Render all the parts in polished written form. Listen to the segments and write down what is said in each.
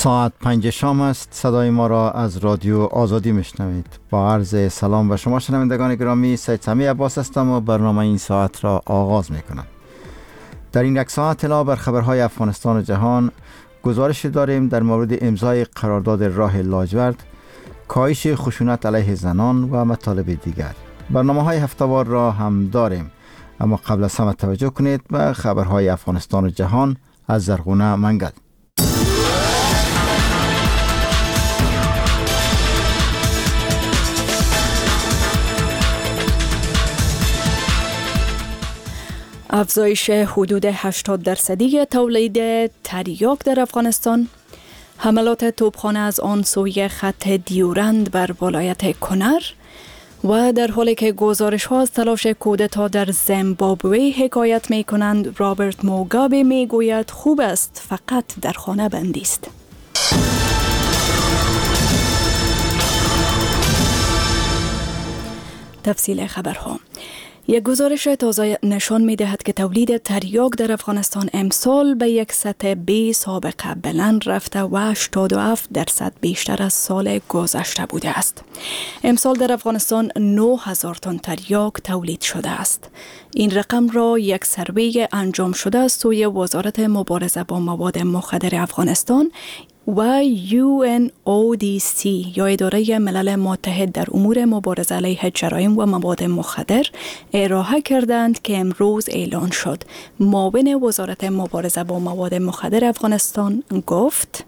ساعت 5 شام است. صدای ما را از رادیو آزادی میشنوید. با عرض سلام به شما شنوندگان گرامی، سید سمی عباس هستم و برنامه این ساعت را آغاز میکنم. در این یک ساعت اطلاع بر خبرهای افغانستان و جهان، گزارش داریم در مورد امضای قرارداد راه لاجورد، کاهش خشونت علیه زنان و مطالب دیگر. برنامه‌های هفته‌وار را هم داریم، اما قبل از همه توجه کنید به خبرهای افغانستان و جهان از زرغونه منگل. افزایش حدود 80% تولید تریاک در افغانستان، حملات توپخانه از آن سوی خط دیورند بر ولایت کنر و در حالی که گزارش ها از تلاش کودتا در زیمبابوه حکایت می کنند، رابرت موگابه می گوید خوب است فقط در خانه بندی است. تفصیل خبرها. یک گزارش تازه نشان می دهد که تولید تریاک در افغانستان امسال به یک سطح بی سابقه بلند رفته و 87% بیشتر از سال گذشته بوده است. امسال در افغانستان 9000 تن تریاک تولید شده است. این رقم را یک سروی انجام شده از سوی وزارت مبارزه با مواد مخدر افغانستان و UNODC یا اداره ملل متحد در امور مبارزه علیه جرایم و مواد مخدر ارائه کردند که امروز اعلان شد. معاون وزارت مبارزه با مواد مخدر افغانستان گفت: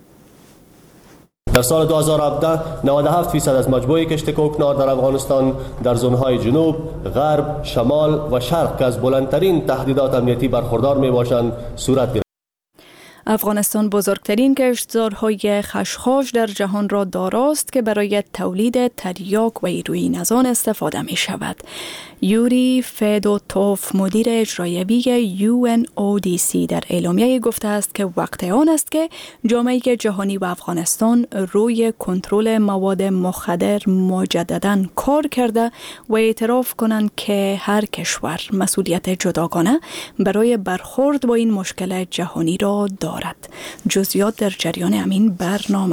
در سال 2017 97% از مجموعه کشت کوکنار در افغانستان در زونهای جنوب، غرب، شمال و شرق که از بلندترین تهدیدات امنیتی برخوردار می باشند صورت گرفت. افغانستان بزرگترین کشتزارهای خشخاش در جهان را داراست که برای تولید تریاک و هیروئین از آن استفاده می شود. یوری فدوتوف مدیر اجرایی UNODC در اعلامیه گفته است که وقت آن است که جامعه جهانی و افغانستان روی کنترل مواد مخدر مجدداً کار کرده و اعتراف کنند که هر کشور مسئولیت جداگانه برای برخورد با این مشکل جهانی را دارد. جزئیات در جریان همین برنامه.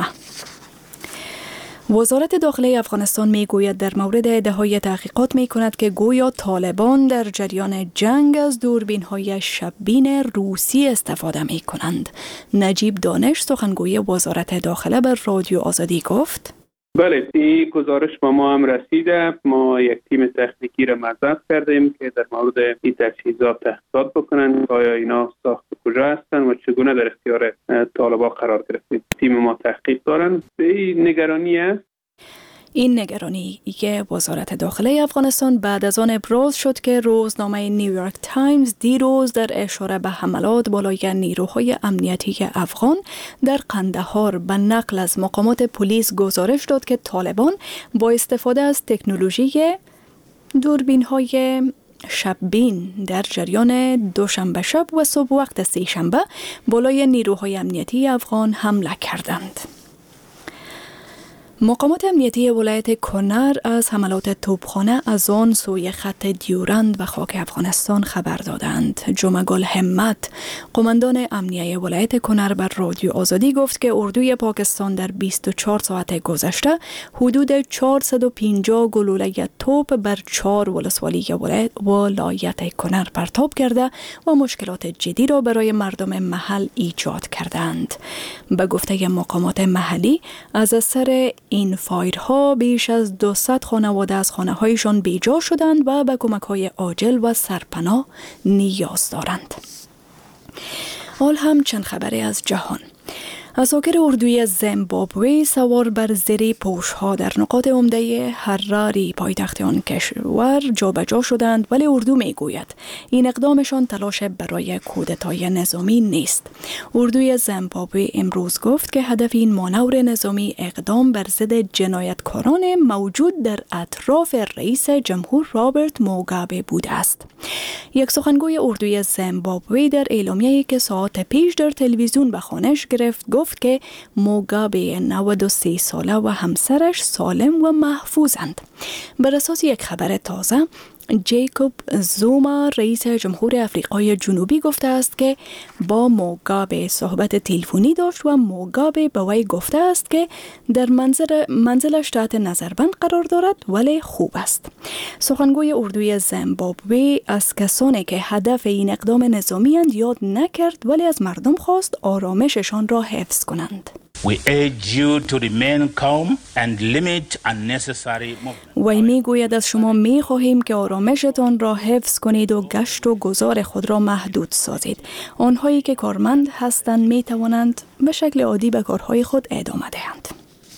وزارت داخلی افغانستان می گوید در مورد ادعاهای تحقیقات می کند که گویا طالبان در جریان جنگ از دوربین های شببین روسی استفاده می کنند. نجیب دانش سخنگوی وزارت داخله بر رادیو آزادی گفت: بله، این گزارش ما هم رسیده. ما یک تیم تکنیکی را مزد کردیم که در مورد این تجهیزات تحقیقات بکنند، آیا اینا ساخت کجا هستن و چگونه در اختیار طالبان قرار گرفتیم. تیم ما تحقیق دارن. این نگرانی است. این نگرانی که وزارت داخله افغانستان بعد از آن ابراز شد که روزنامه نیویورک تایمز دیروز در اشاره به حملات بالای نیروهای امنیتی افغان در قندهار به نقل از مقامات پلیس گزارش داد که طالبان با استفاده از تکنولوژی دوربین‌های شببین در جریان دوشنبه شب و صبح وقت سه‌شنبه بالای نیروهای امنیتی افغان حمله کردند. مقامات امنیتی ولایت کنر از حملات توپخانه از آن سوی خط دیورند و خاک افغانستان خبر دادند. جمعگل همت، قماندان امنیه ولایت کنر بر رادیو آزادی گفت که اردوی پاکستان در 24 ساعت گذشته حدود 450 گلوله توپ بر 4 ولسوالی ولایت کنر پرتاب کرده و مشکلات جدی را برای مردم محل ایجاد کردند. به گفته مقامات محلی از اثر این فایرها بیش از 200 خانواده از خانه‌هایشان بیجا شدند و به کمک‌های عاجل و سرپناه نیاز دارند. حال هم چند خبری از جهان. عساکر اردوی زیمبابوه سوار بر زیر پوش‌ها در نقاط عمده هراری پایتخت آن کشور جابجا شدند، ولی اردو میگوید این اقدامشان تلاش برای کودتای نظامی نیست. اردوی زیمبابوه امروز گفت که هدف این مانور نظامی اقدام بر ضد جنایتکاران موجود در اطراف رئیس جمهور رابرت موگابه بوده است. یک سخنگوی اردوی زیمبابوه در اعلامیه‌ای که ساعات پیش در تلویزیون به خوانش گرفت گفت که موگابه 93 ساله و همسرش سالم و محفوظند. بر اساس یک خبر تازه، جیکوب زوما رئیس جمهور آفریقای جنوبی گفته است که با موگابه صحبت تلفنی داشت و موگابه به وی گفته است که در منزلش تحت نظربند قرار دارد ولی خوب است. سخنگوی اردوی زیمبابوه از کسانی که هدف این اقدام نظامی اند یاد نکرد ولی از مردم خواست آرامششان را حفظ کنند. We urge you to remain calm and limit unnecessary movement. وی میگوید از شما میخواهیم که آرامشتان را حفظ کنید و گشت و گذار خود را محدود سازید. آنهایی که کارمند هستند میتوانند به شکل عادی به کارهای خود ادامه دهند.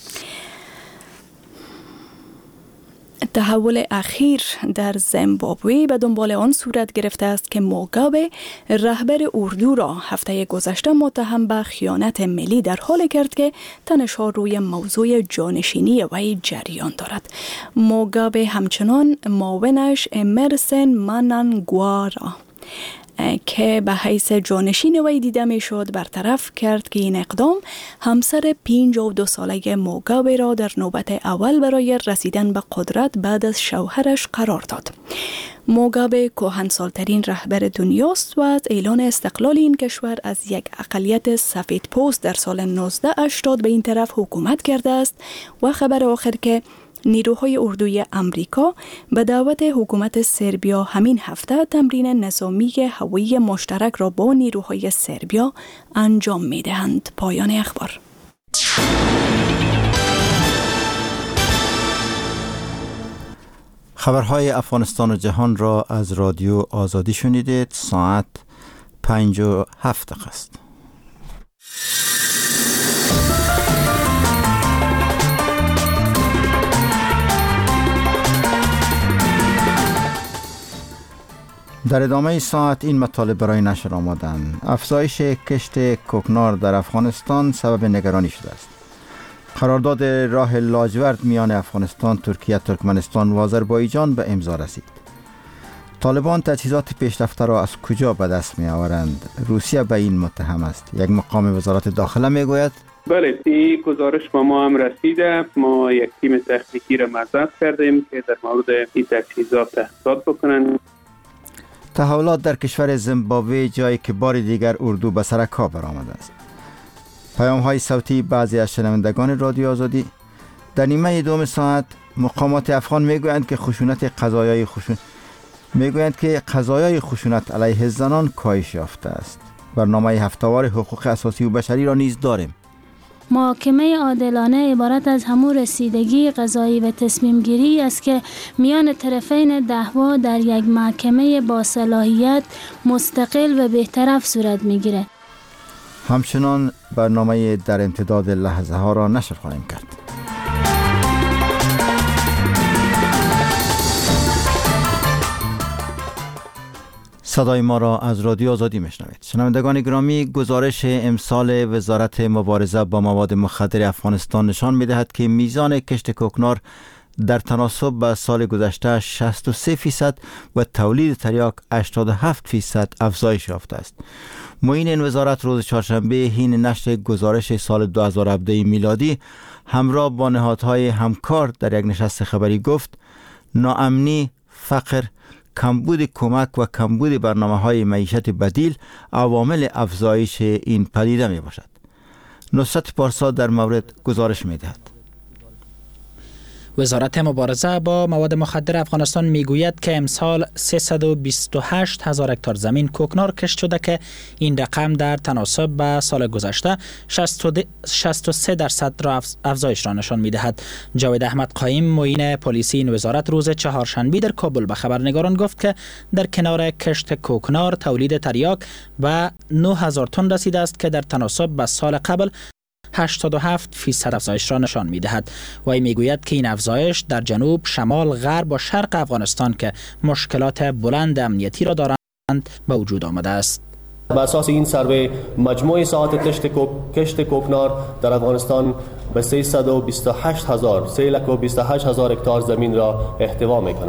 تحول اخیر در زیمبابوه به دنبال آن صورت گرفته است که موگابه رهبر اردو را هفته گذشته متهم به خیانت ملی در حالی کرد که تنش‌ها روی موضوع جانشینی وی جریان دارد. موگابه همچنان معاونش امرسن منانگوا را که به حیث جانشین وی دیده می شد برطرف کرد که این اقدام همسر 52 ساله موگابه را در نوبت اول برای رسیدن به قدرت بعد از شوهرش قرار داد. موگابه کهنسالترین رهبر دنیاست و از اعلان استقلال این کشور از یک اقلیت سفیدپوست در سال 1980 به این طرف حکومت کرده است و خبر آخر که نیروهای اردوی امریکا به دعوت حکومت سربیا همین هفته تمرین نظامی هوایی مشترک را با نیروهای سربیا انجام می دهند. پایان اخبار. خبرهای افغانستان و جهان را از رادیو آزادی شنیدید. ساعت 5:07 است. در ادامه ساعت این مطالب برای نشر آمدند. افزایش کشت کوکنار در افغانستان سبب نگرانی شده است. قرارداد راه لاجورد میان افغانستان، ترکیه، ترکمنستان و آذربایجان به امضا رسید. طالبان تجهیزات پیشرفته را از کجا به دست می آورند؟ روسیه به این متهم است. یک مقام وزارت داخله می گوید بله، این گزارش به ما هم رسیده. ما یک تیم تکنیکی را مزد کردیم که در مورد این تجهیزات تحقیقات بکنند. تحولات در کشور زیمبابوه، جایی که بار دیگر اردو به سر کار برآمده است. پیام های صوتی بعضی از شنوندگان رادیو آزادی. در نیمه دوم ساعت مقامات افغان میگویند که قضایای خشونت علیه زنان کاهش یافته است. برنامه هفته‌وار حقوق اساسی و بشری را نیز داریم. محاکمه عادلانه عبارت از همون رسیدگی قضایی و تصمیم گیری است که میان طرفین دعوا در یک محکمه با صلاحیت مستقل و بی‌طرف صورت میگیره. همچنان برنامه در امتداد لحظه ها را نشر خواهیم کرد. صدای ما را از رادیو آزادی میشنوید. شنوندگان گرامی، گزارش امسال وزارت مبارزه با مواد مخدر افغانستان نشان می‌دهد که میزان کشت کوکنار در تناسب با سال گذشته 63% و تولید تریاک 87% افزایش یافته است. معین این وزارت روز چهارشنبه حین نشر گزارش سال 2017 میلادی همراه با نهادهای همکار در یک نشست خبری گفت ناامنی، فقر، کمبود کمک و کمبود برنامه‌های معیشت بدیل عوامل افزایش این پدیده می باشد. نصرت پارسا در مورد گزارش می دهد. وزارت مبارزه با مواد مخدر افغانستان میگوید که امسال 328,000 هکتار زمین کوکنار کشت شده که این رقم در تناسب با سال گذشته 63% را افزایش را نشان میدهد. جاوید احمد قایم معین پلیسی این وزارت روز چهارشنبه در کابل به خبرنگاران گفت که در کنار کشت کوکنار تولید تریاک به 9,000 تن رسیده است که در تناسب با سال قبل 87% افزایش را نشان می‌دهد. وی میگوید که این افزایش در جنوب، شمال، غرب و شرق افغانستان که مشکلات بلند امنیتی را دارند به وجود آمده است. بر اساس این سروی مجموع ساعات کشت کوکنار در افغانستان به 328,000 هکتار زمین را احتوا می‌کند.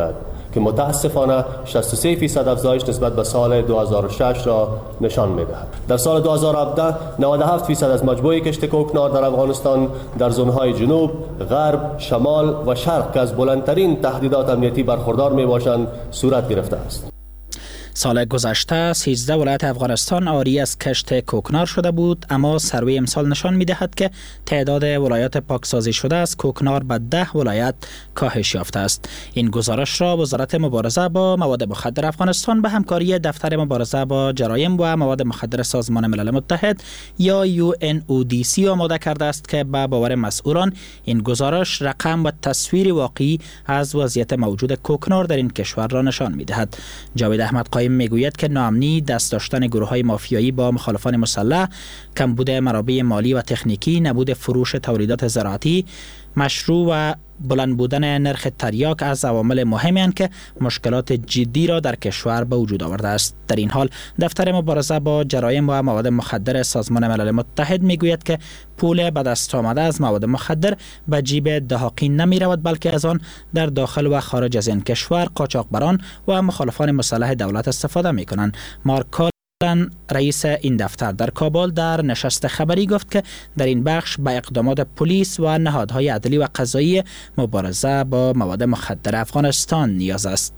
که متاسفانه 63% افزایش نسبت به سال 2006 را نشان می‌دهد. در سال 2017 97% از مجموعه کشت کوکنار در افغانستان در زون‌های جنوب، غرب، شمال و شرق که از بلندترین تهدیدات امنیتی برخوردار میباشند صورت گرفته است. سال گذشته 13 ولایت افغانستان عاری از کشت کوکنار شده بود، اما سروی امسال نشان می‌دهد که تعداد ولایات پاکسازی شده از کوکنار به 10 ولایت کاهش یافته است. این گزارش را وزارت مبارزه با مواد مخدر افغانستان به همکاری دفتر مبارزه با جرایم و مواد مخدر سازمان ملل متحد یا UNODC آماده کرده است که به باور مسئولان این گزارش رقم و تصویر واقعی از وضعیت موجود کوکنار در این کشور را نشان می‌دهد. جاوید احمد قایم میگوید که ناامنی، دست داشتن گروه‌های مافیایی با مخالفان مسلح، کمبود منابع مالی و تکنیکی، نبود فروش تولیدات زراعتی مشروع و بلند بودن نرخ تریاک از عوامل مهمی هستند که مشکلات جدی را در کشور به وجود آورده است. در این حال دفتر مبارزه با جرایم و مواد مخدر سازمان ملل متحد میگوید که پول به دست آمده از مواد مخدر به جیب دهاقین نمی رود، بلکه از آن در داخل و خارج از این کشور قاچاقبران و مخالفان مسلح دولت استفاده می کنند. مارک رئیس این دفتر در کابل در نشست خبری گفت که در این بخش به اقدامات پلیس و نهادهای عدلی و قضایی مبارزه با مواد مخدر افغانستان نیاز است.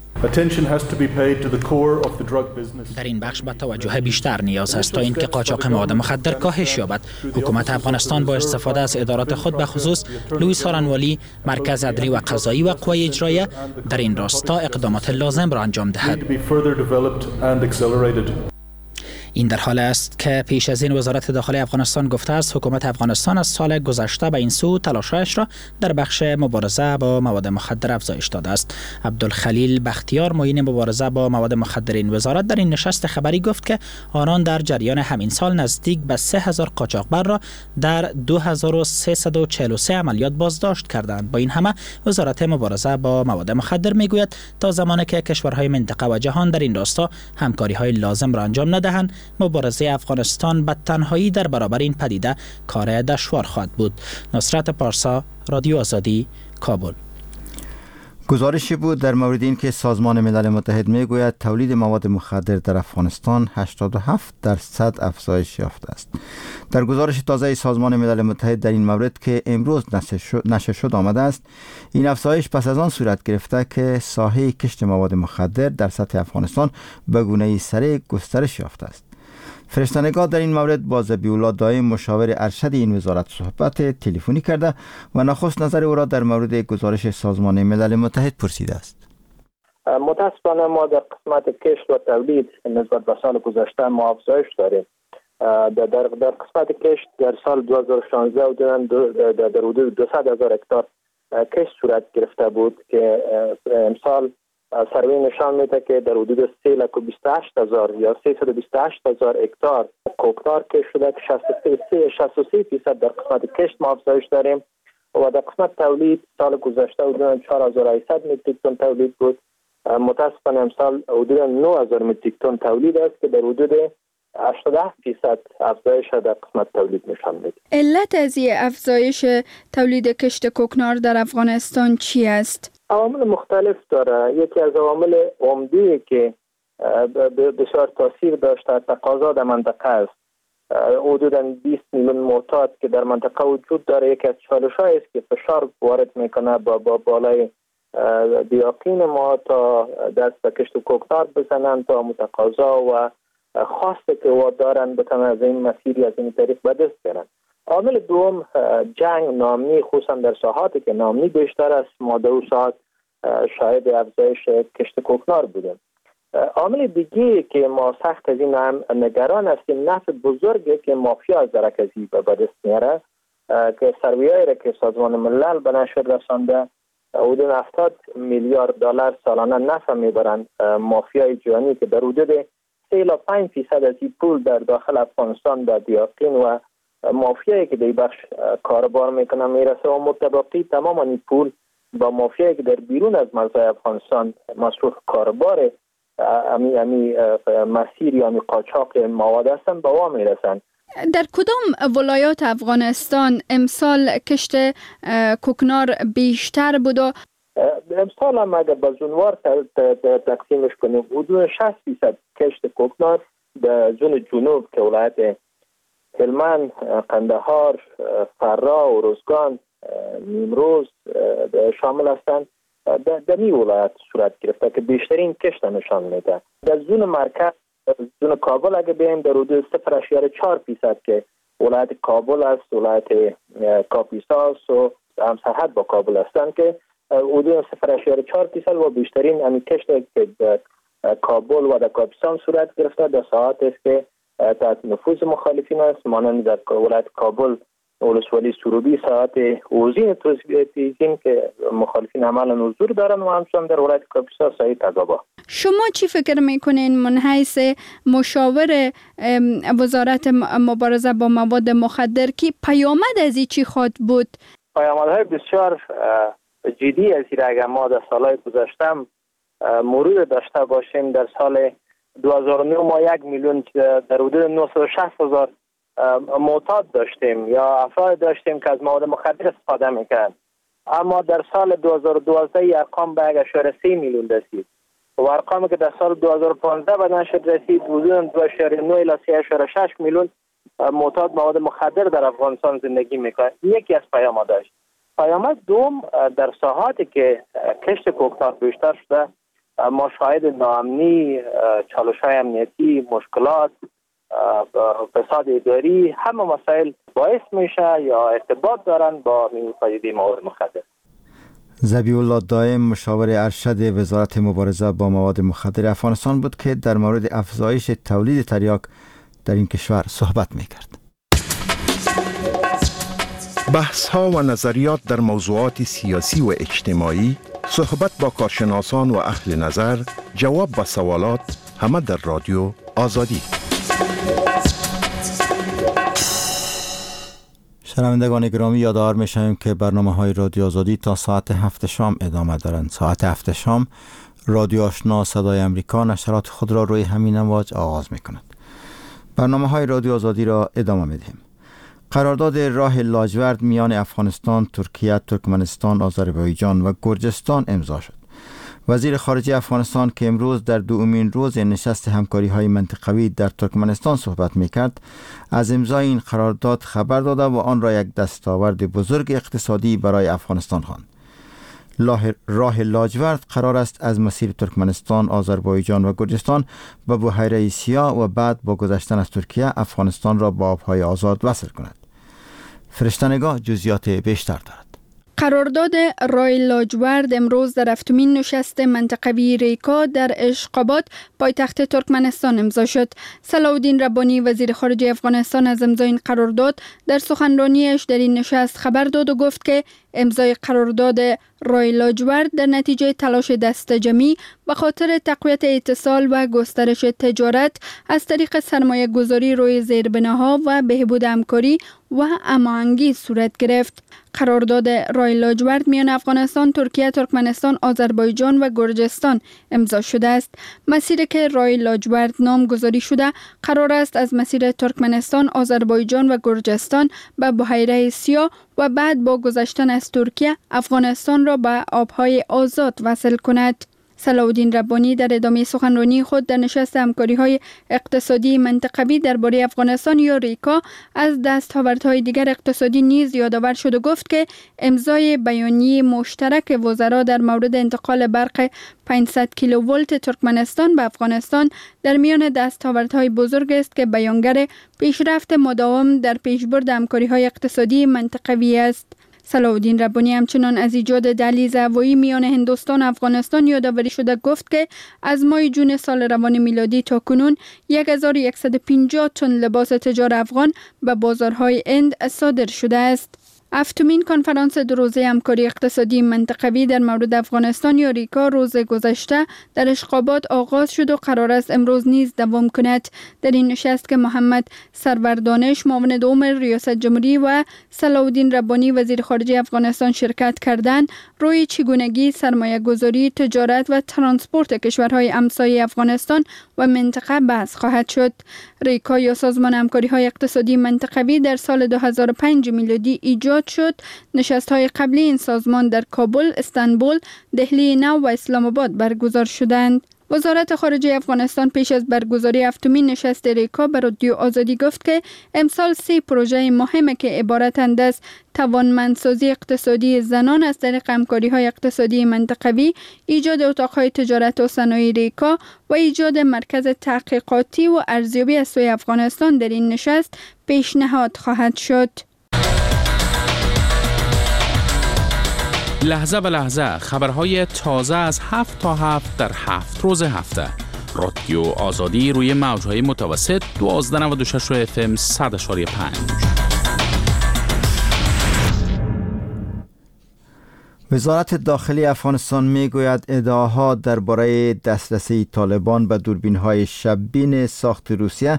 در این بخش به توجه بیشتر نیاز است تا اینکه قاچاق مواد مخدر کاهش یابد. حکومت افغانستان با استفاده از ادارات خود به خصوص لوئیس هارانوالی، مرکز عدلی و قضایی و قوای اجرایه در این راستا اقدامات لازم را انجام دهد. این در حال است که پیش از این وزارت داخلی افغانستان گفته است حکومت افغانستان از سال گذشته به این سو تلاشش را در بخش مبارزه با مواد مخدر افزایش داده است. عبدالخلیل بختیار، معین مبارزه با مواد مخدر این وزارت، در این نشست خبری گفت که آنان در جریان همین سال نزدیک به 3000 قاچاقبر را در 2343 عملیات بازداشت کردند. با این همه وزارت مبارزه با مواد مخدر میگوید تا زمانی که کشورهای منطقه و جهان در این راستا همکاری‌های لازم را انجام ندهند، مبارزه افغانستان به تنهایی در برابر این پدیده کار دشوار خواهد بود. نصرت پارسا، رادیو آزادی، کابل. گزارشی بود در مورد این که سازمان ملل متحد میگوید تولید مواد مخدر در افغانستان 87% افزایش یافته است. در گزارش تازه سازمان ملل متحد در این مورد که امروز نشر شد آمده است، این افزایش پس از آن صورت گرفته که ساحه کشت مواد مخدر در سطح افغانستان به گونه‌ای سریع گسترش یافته است. فرشته‌نگار در این مورد با ذبیح‌الله دایم مشاور ارشد این وزارت صحبت تلفنی کرده و نخست نظر او را در مورد گزارش سازمان ملل متحد پرسیده است. متاسفانه ما در قسمت کشت و تولید نسبت به سال گذشته ما افزایش داریم. در قسمت کشت در سال 2016 در حدود 200,000 هکتار کشت صورت گرفته بود که امسال سروی نشان میده که در حدود 328,000 یا 328,000 هکتار کوکنار کشت شده که 63% در قسمت کشت ما افزایش داریم و در قسمت تولید سال گذشته حدود 4,800 متریک تن تولید بود. متاسفانه امسال حدود 9,000 متریک تن تولید است که در حدود 87% افزایش در قسمت تولید نشان میده. علت از این افزایش تولید کشت کوکنار در افغانستان چی است؟ عوامل مختلف داره. یکی از عوامل عمده که بسیار تاثیر داشته تقاضا در منطقه است. حدوداً 20 میلیون معتاد که در منطقه وجود داره، یکی از چالش‌هایی است که فشار وارد میکنه با بالای دیاقین ما تا دست به کشت کوکنار بزنن تا متقاضا و خواسته که او دارن بتونن از این مسیری از این طریق به دست بیارن. عامل دوم جنگ ناامنی، خصوصا در ساحاتی که ناامنی بیشتر است. ما در ساحات شاهد افزایش کشت کوکنار بودیم. عامل دیگه که ما سخت از این نگران هستیم نفع بزرگی که مافیا از درکزی به دست میاره که سرویایی را که سازمان ملل به نشر رسانده حدود 70 میلیارد دلار سالانه نفع میبرند. مافیای جهانی که در حدود 3.5% از این پول در داخل افغانستان به دیاقین و مافیایی که در بخش کاربار میکنه میرسه و متبقی تمام این پول با مافیایی که در بیرون از مرزهای افغانستان مصروف کاربار امی مسیر یا قاچاق مواد هستن به وا میرسن. در کدام ولایات افغانستان امسال کشت کوکنار بیشتر بود و امسال هم اگر به زونوار تقسیمش کنیم حدود 60% کشت کوکنار در زون جنوب که ولایت هلمند، قندهار، فرا، اروزگان، نیمروز شامل هستند. در این ولایت صورت گرفته که بیشترین کشت نشان میده. در زون مرکز، زون کابل اگه بیم در حدود 0.4% که ولایت کابل است، ولایت کاپیساس و همسرحد با کابل هستند که حدود 0.4% و بیشترین همین کشت که در کابل و در کاپیسان صورت گرفته در ساعت است که تحت نفوذ مخالفین است، مانند در ولایت کابل ولسوالی سروبی ساعت اوزین تیزین که مخالفین عملا حضور دارن و همچنان در ولایت کاپیسا ساعت تضابا. شما چی فکر میکنین من حیث مشاور وزارت مبارزه با مواد مخدر که پیامد از این چی خواهد بود؟ پیامدهای بسیار جدی از این اگر ما در سالهای گذشته مرور داشته باشیم، در سال 2009 ما 1 میلیون در حدود 960,000 معتاد داشتیم یا افراد داشتیم که از مواد مخدر استفاده میکرد، اما در سال 2012 ارقام به 1.3 میلیون رسید و ارقامی که در سال 2015 به نشد رسید حدود 2.9 الی 3.6 میلیون معتاد مواد مخدر در افغانستان زندگی میکنه. یکی از پیامدش. پیامد دوم، در ساحاتی که کشت کوکنار بیشتر شده ما شاهد ناامنی، چالش‌های امنیتی، مشکلات، فساد اداری، همه مسائل باعث میشه یا ارتباط دارن با این پدیده مواد مخدر. ذبیح الله دائم مشاور ارشد وزارت مبارزه با مواد مخدر افغانستان بود که در مورد افزایش تولید تریاک در این کشور صحبت میکرد. بحث ها و نظریات در موضوعات سیاسی و اجتماعی، صحبت با کارشناسان و اهل نظر، جواب به سوالات، همه در رادیو آزادی. شنوندگان گرامی، یادآور می‌شویم که برنامه‌های رادیو آزادی تا ساعت 7 شام ادامه دارند. ساعت 7 شام رادیو آشنا صدای امریکا نشرات خود را روی همین امواج آغاز می‌کند. برنامه‌های رادیو آزادی را ادامه می‌دهیم. قرارداد راه لاجورد میان افغانستان، ترکیه، ترکمنستان، آذربایجان و گرجستان امضا شد. وزیر خارجه افغانستان که امروز در دومین روز نشست همکاری‌های منطقوی در ترکمنستان صحبت می‌کرد، از امضای این قرارداد خبر داده و آن را یک دستاورد بزرگ اقتصادی برای افغانستان خواند. راه لاجورد قرار است از مسیر ترکمنستان، آذربایجان و گرجستان به بحیره سیاه و بعد با گذشتن از ترکیه افغانستان را با آب‌های آزاد وصل کند. فرشته‌نگاه جزئیات بیشتر دارد. قرارداد راه لاجورد امروز در هفتمین نشست منطقوی ریکا در اشقاباد پایتخت ترکمنستان امضا شد. صلاح‌الدین ربانی وزیر خارجه افغانستان از امضای این قرارداد در سخنرانیش در این نشست خبر داد و گفت که امضای قرارداد راه لاجورد در نتیجه تلاش دست جمعی به خاطر تقویت اتصال و گسترش تجارت از طریق سرمایه گذاری روی زیربناها و بهبود همکاری و هماهنگی صورت گرفت. قرارداد راه لاجورد میان افغانستان، ترکیه، ترکمنستان، آذربایجان و گرجستان امضا شده است. مسیری که راه لاجورد نامگذاری شده قرار است از مسیر ترکمنستان، آذربایجان و گرجستان به بحیره سیاه و بعد با گذشتن از ترکیه افغانستان را به آبهای آزاد وصل کند. صلاح‌الدین ربانی در ادامه سخنرانی خود در نشست همکاری‌های اقتصادی منطقوی درباره افغانستان یا ریکا از دستاوردهای دیگر اقتصادی نیز یادآور شد و گفت که امضای بیانیه مشترک وزرا در مورد انتقال برق 500 کیلوولت ترکمنستان به افغانستان در میان دستاوردهای بزرگ است که بیانگر پیشرفت مداوم در پیشبرد همکاری‌های اقتصادی منطقوی است. صلاح‌الدین ربانی همچنان از ایجاد دهلیز هوایی میان هندوستان و افغانستان یادآوری شده گفت که از ماه جون سال روان میلادی تا کنون 1150 تن لباس تجار افغان به بازارهای هند صادر شده است. هفتمین کنفرانس دو روزه همکاری اقتصادی منطقوی در مورد افغانستان یا ریکا روز گذشته در اشقاباد آغاز شد و قرار است امروز نیز دوام کند. در این نشست که محمد سروردانش معاون دوم ریاست جمهوری و صلاح‌الدین ربانی وزیر خارجه افغانستان شرکت کردند، روی چگونگی سرمایه گذاری، تجارت و ترانسپورت کشورهای همسایه افغانستان و منطقه بحث خواهد شد. ریکا یا سازمان همکاری‌های اقتصادی منطقوی در سال 2005 میلادی ایجاد ملاقات شد. نشست‌های قبلی این سازمان در کابل، استانبول، دهلی نو و اسلام آباد برگزار شدند. وزارت خارجه افغانستان پیش از برگزاری هفتمین نشست ریکا به رادیو آزادی گفت که امسال 3 پروژه مهمه که عبارتند از توانمندسازی اقتصادی زنان از طریق همکاری‌های اقتصادی منطقوی، ایجاد اتاق‌های تجارت و صنایع ریکا و ایجاد مرکز تحقیقاتی و ارزیابی از سوی افغانستان در این نشست پیشنهاد خواهد شد. لحظه به لحظه خبرهای تازه از 7 تا 7 در 7 روز هفته. رادیو آزادی روی موجهای متوسط 1296 FM 100.5. وزارت داخلی افغانستان میگوید ادعاها درباره دسترسی طالبان به دوربین‌های شب‌بین ساخت روسیه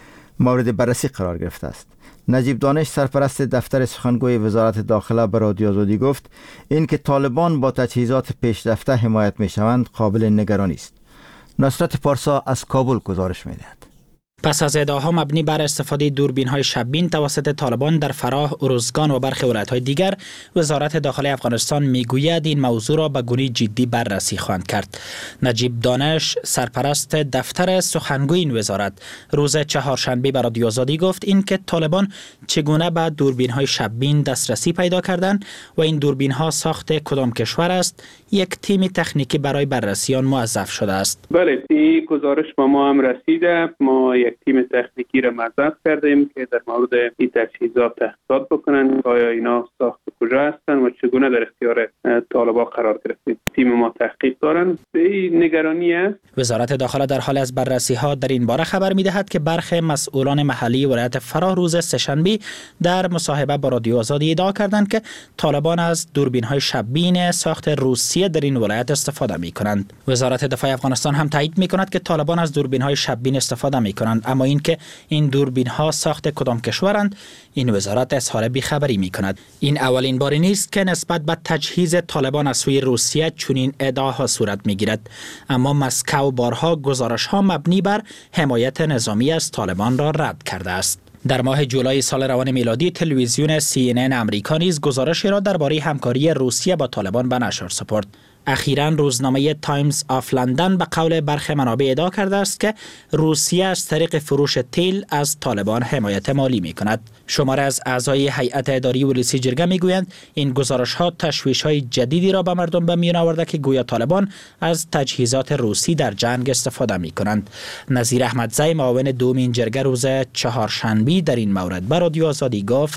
مورد بررسی قرار گرفته است. نجیب دانش سرپرست دفتر سخنگوی وزارت داخله به رادیو آزادی گفت اینکه طالبان با تجهیزات پیشرفته حمایت میشوند قابل نگرانی است. نصرت پارسا از کابل گزارش میدهد. پس از ادعاها مبنی بر استفاده دوربین‌های شب‌بین توسط طالبان در فراه، ارزگان و برخی ولایت‌های دیگر، وزارت داخلی افغانستان میگوید این موضوع را به گونه جدی بررسی خواهند کرد. نجیب دانش سرپرست دفتر سخنگوی این وزارت روز چهارشنبه به رادیو آزادی گفت اینکه طالبان چگونه به دوربین‌های شب‌بین دسترسی پیدا کردند و این دوربین‌ها ساخت کدام کشور است، یک تیم تکنیکی برای بررسی آن موظف شده است. بله، این گزارش به ما هم رسیده. ما یک تیم تکنیکی را موظف کردیم که در مورد این تجهیزات تحقیقات بکنن، آیا اینا ساخت کجا هستن و چگونه در اختیار طالبان قرار گرفتید. تیم ما تحقیق دارن. این نگرانی است. وزارت داخله در حال از بررسی‌ها در این باره خبر می‌دهد که برخی مسئولان محلی ولایت فراه روز سه‌شنبه در مصاحبه با رادیو آزادی ادعا کردند که طالبان از دوربین‌های شب‌بین ساخت روسیه در این ولایت استفاده می‌کنند. وزارت دفاع افغانستان هم تایید می‌کند که طالبان از دوربین‌های شب‌بین استفاده می‌کنند، اما اینکه این دوربین‌ها ساخت کدام کشورند، این وزارت اظهار بی‌خبری می‌کند. این اولین بار نیست که نسبت به تجهیز طالبان از سوی روسیه چنین ادعاها صورت می‌گیرد، اما مسکو بارها گزارش‌ها مبنی بر حمایت نظامی از طالبان را رد کرده است. در ماه جولای سال روان میلادی تلویزیون CNN امریکا نیز گزارشی را درباره همکاری روسیه با طالبان به نشر سپرد. اخیراً روزنامه تایمز آف لندن به قول برخی منابع ادعا کرده است که روسیه از طریق فروش تیل از طالبان حمایت مالی می‌کند. شماره از اعضای هیئت اداری ولسی جرگه میگویند این گزارش‌ها تشویش‌های جدیدی را به مردم به میان آورده که گویا طالبان از تجهیزات روسی در جنگ استفاده می‌کنند. نظیر احمدزی معاون دومین جرگه روز چهارشنبه در این مورد به رادیو آزادی گفت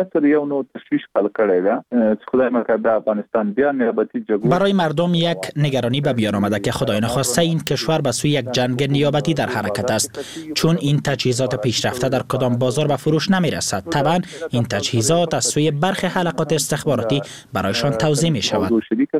برای مردم یک نگرانی به بیان آمده که خدای نخواسته این کشور به سوی یک جنگ نیابتی در حرکت است، چون این تجهیزات پیشرفته در کدام بازار به فروش نمیرسد. طبعا این تجهیزات از سوی برخی حلقات استخباراتی برایشان توزیع می شود.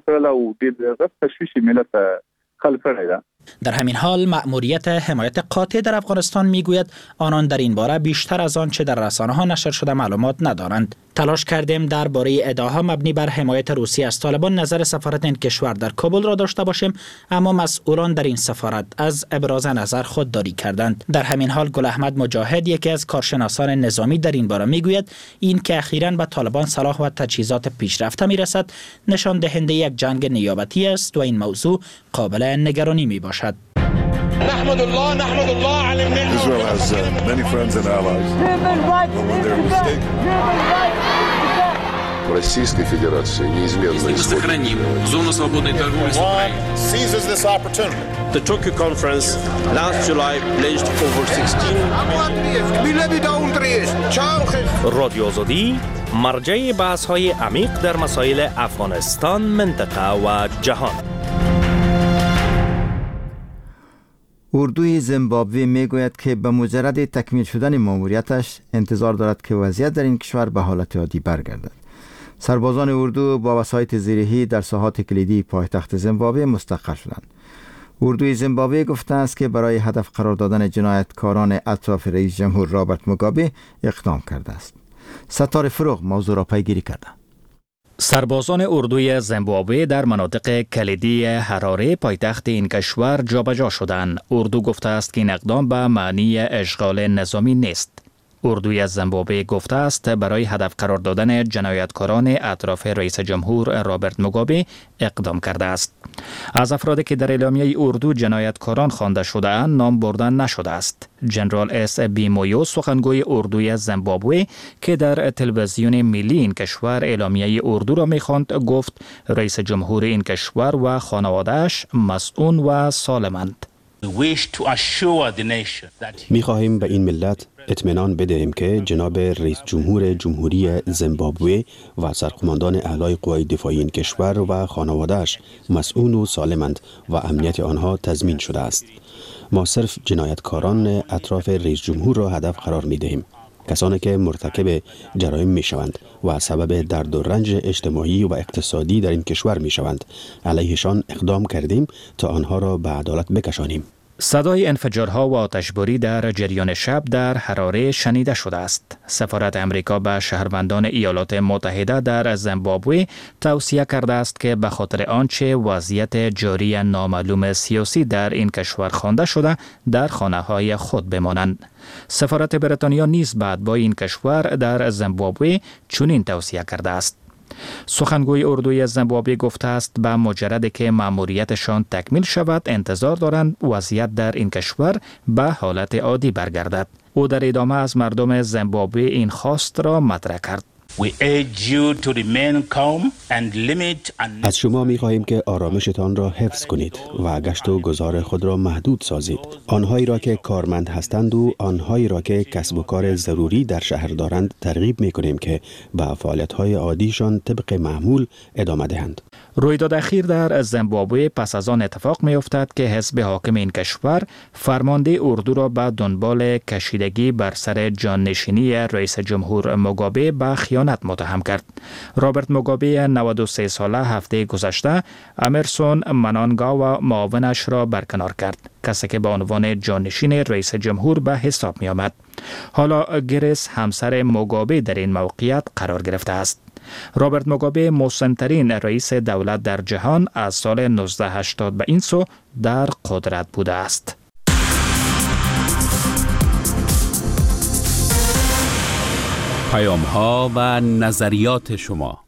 در همین حال مأموریت حمایت قاطع در افغانستان میگوید آنان در این باره بیشتر از آن چه در رسانه‌ها نشر شده معلومات ندارند. تلاش کردیم درباره ادعاها مبنی بر حمایت روسی از طالبان نظر سفارت این کشور در کابل را داشته باشیم، اما مسئولان در این سفارت از ابراز نظر خودداری کردند. در همین حال گل احمد مجاهد یکی از کارشناسان نظامی در این باره میگوید این که اخیراً به طالبان سلاح و تجهیزات پیشرفته میرسد نشان دهنده یک جنگ نیابتی است و این موضوع قابل نگرانی میباشد. نحمد الله على Israel has many friends and allies. When they're mistaken. Российской Федерации неизменно сохраним зону свободной торговли с Украиной. Seizes this opportunity. The Tokyo conference last July pledged over 16 رادیو آزادی مرجع بحث‌های عمیق در مسائل افغانستان، منطقه و جهان. اردوی زیمبابوه میگوید که به مجرد تکمیل شدن ماموریتش انتظار دارد که وضعیت در این کشور به حالت عادی برگردد. سربازان اردو با وسایط زیرهی در ساحات کلیدی پایتخت زیمبابوه مستقر شدند. اردوی زیمبابوه گفته است که برای هدف قرار دادن جنایتکاران اطراف رئیس جمهور رابرت موگابه اقدام کرده است. ستاره فروغ موضوع را پیگیری کرده. سربازان اردوی زیمبابوه در مناطق کلیدی حراره پایتخت این کشور جابجا شدند. اردو گفته است که این اقدام به معنی اشغال نظامی نیست. اردوی زیمبابوه گفته است برای هدف قرار دادن جنایتکاران اطراف رئیس جمهور رابرت موگابه اقدام کرده است. از افرادی که در اعلامیه اردو جنایتکاران خوانده شده اند نام برده نشده است. جنرال اس بی مویو سخنگوی اردوی زیمبابوه که در تلویزیون ملی این کشور اعلامیه اردو را می‌خواند گفت رئیس جمهور این کشور و خانواده‌اش مسئول و سالمند. می‌خواهیم به این ملت اطمینان بدهیم که جناب رئیس جمهور جمهوری زیمبابوه و سرقماندان اعلای قوای دفاعی این کشور و خانواده‌اش مسئول و سالمند و امنیت آنها تضمین شده است. ما صرف جنایتکاران اطراف رئیس جمهور را هدف قرار می‌دهیم. کسانی که مرتکب جرایم می‌شوند و سبب درد و رنج اجتماعی و اقتصادی در این کشور می‌شوند علیهشان اقدام کردیم تا آنها را به عدالت بکشانیم. صدای انفجارها و آتشباری در جریان شب در حراره شنیده شده است. سفارت امریکا به شهروندان ایالات متحده در زیمبابوه توصیه کرده است که به خاطر آنچه وضعیت جاری نامعلوم سیاسی در این کشور خوانده شده در خانه‌های خود بمانند. سفارت بریتانیا نیز به اتباع این کشور در زیمبابوه چنین توصیه کرده است. سخنگوی اردوی زیمبابوه گفته است به مجرد که مأموریتشان تکمیل شود انتظار دارند وضعیت در این کشور به حالت عادی برگردد. او در ادامه از مردم زیمبابوه این خواست را مطرح کرد. از شما می خواهیم که آرامشتان را حفظ کنید و گشت و گذار خود را محدود سازید. آنهایی را که کارمند هستند و آنهایی را که کسب و کار ضروری در شهر دارند ترغیب می کنیم که به فعالیت‌های عادیشان طبق معمول ادامه دهند. رویداد اخیر در زیمبابوه پس از آن اتفاق می افتد که حزب حاکم این کشور فرمانده اردو را به دنبال کشیدگی بر سر جانشینی رئیس جمهور موگابه به خیانت متهم کرد. رابرت موگابه 93 ساله هفته گذشته امرسون منانگاوا معاونش را برکنار کرد، کسی که به عنوان جانشین رئیس جمهور به حساب می آمد. حالا گریس همسر موگابه در این موقعیت قرار گرفته است. رابرت موگابه مسن‌ترین رئیس دولت در جهان از سال 1980 به این سو در قدرت بوده است. پیام‌ها و نظریات شما.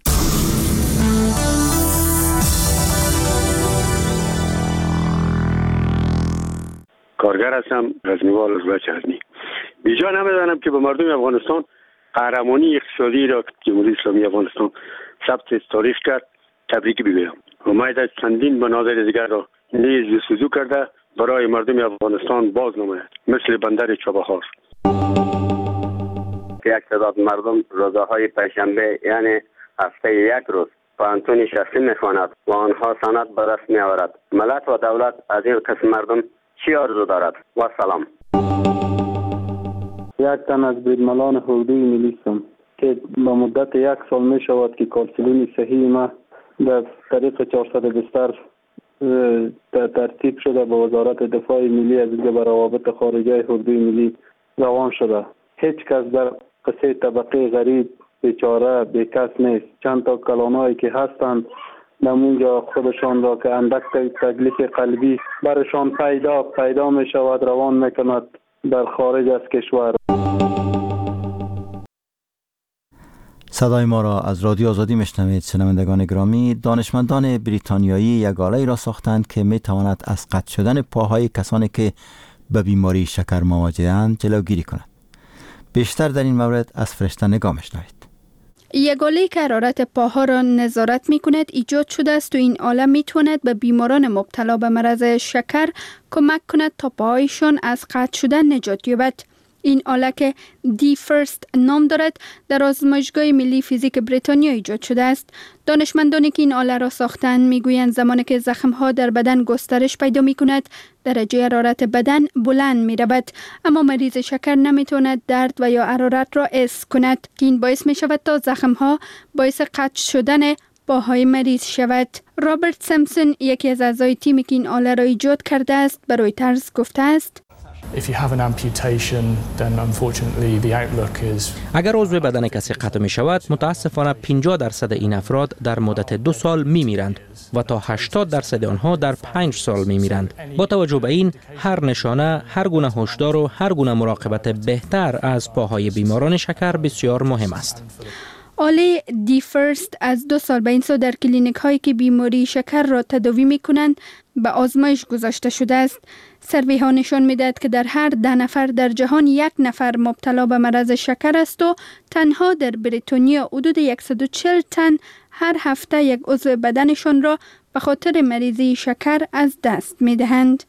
کارگر هستم، غزنیوال از بچه‌ازنی. بیجا نمیدانم که به مردم افغانستان قهرمانی اقتصادی را که جمهوری اسلامی افغانستان ثبت تاریخ کرد تبریک بگویم. امید است چندین بنادر دیگر را نیز جستجو کرده برای مردم افغانستان باز نماید، مثل بندر چابهار. یک تعداد مردم روزهای پنجشنبه یعنی هفته یک روز پانتون شخصی میخواند و آنها سند به دست میآورد. ملت و دولت از این قسم مردم چی آرزو دارد؟ و سلام. یک تن از بیرملان حقوقی ملی هستم که به مدت یک سال می شود که کارسلون صحیح ما در طریق 420 ترتیب شده به وزارت دفاع ملی از اینجا به روابط خارجه حقوقی ملی روان شده. هیچ کس در قصه طبقه غریب بیچاره بیکس نیست. چند تا کلانایی که هستند نمونجا خودشان را که اندک تکلیف قلبی برشان پیدا می شود روان می کند در خارج از کشور. صدای ما را از رادیو آزادی میشنوید. شنوندگان گرامی، دانشمندان بریتانیایی یک آله‌ای را ساختند که میتواند از قطع شدن پاهای کسانی که به بیماری شکر مواجه‌اند جلوگیری کند. بیشتر در این مورد از فرشته نگاه میشنوید. یک آله که حرارت پاها را نظارت می کند ایجاد شده است و این آله می تواند به بیماران مبتلا به مرض شکر کمک کند تا پاهایشان از قطع شدن نجات یابد. این آله که دی فرست نام دارد در آزمایشگاه ملی فیزیک بریتانیا ایجاد شده است. دانشمندانی که این آله را ساختند میگویند زمانی که زخم‌ها در بدن گسترش پیدا می‌کند درجه حرارت بدن بلند می‌رود، اما مریض شکر نمی‌تواند درد و یا حرارت را حس کند که این باعث می‌شود تا زخم‌ها باعث قطع شدن پاهای مریض شود. رابرت سیمپسون یکی از اعضای تیمی که این آله را ایجاد کرده است به رویترز گفته است If you have an amputation, then unfortunately the outlook is. اگر عضو بدن کسی قطع می شود، متاسفانه 50% این افراد در مدت 2 سال می میرند و تا 80% آنها در 5 سال می میرند. با توجه به این، هر نشانه، هر گونه هشدار و هر گونه مراقبت بهتر از پاهای بیماران شکر بسیار مهم است. آلی دی فرست از 2 سال به این سو در کلینیک هایی که بیماری شکر را تداوی می کنند به آزمایش گذاشته شده است. سروی ها نشان می دهد که در هر 10 نفر در جهان 1 نفر مبتلا به مرض شکر است و تنها در بریتانیا حدود 140 تن هر هفته یک عضو بدنشان را به خاطر مریضی شکر از دست می دهند.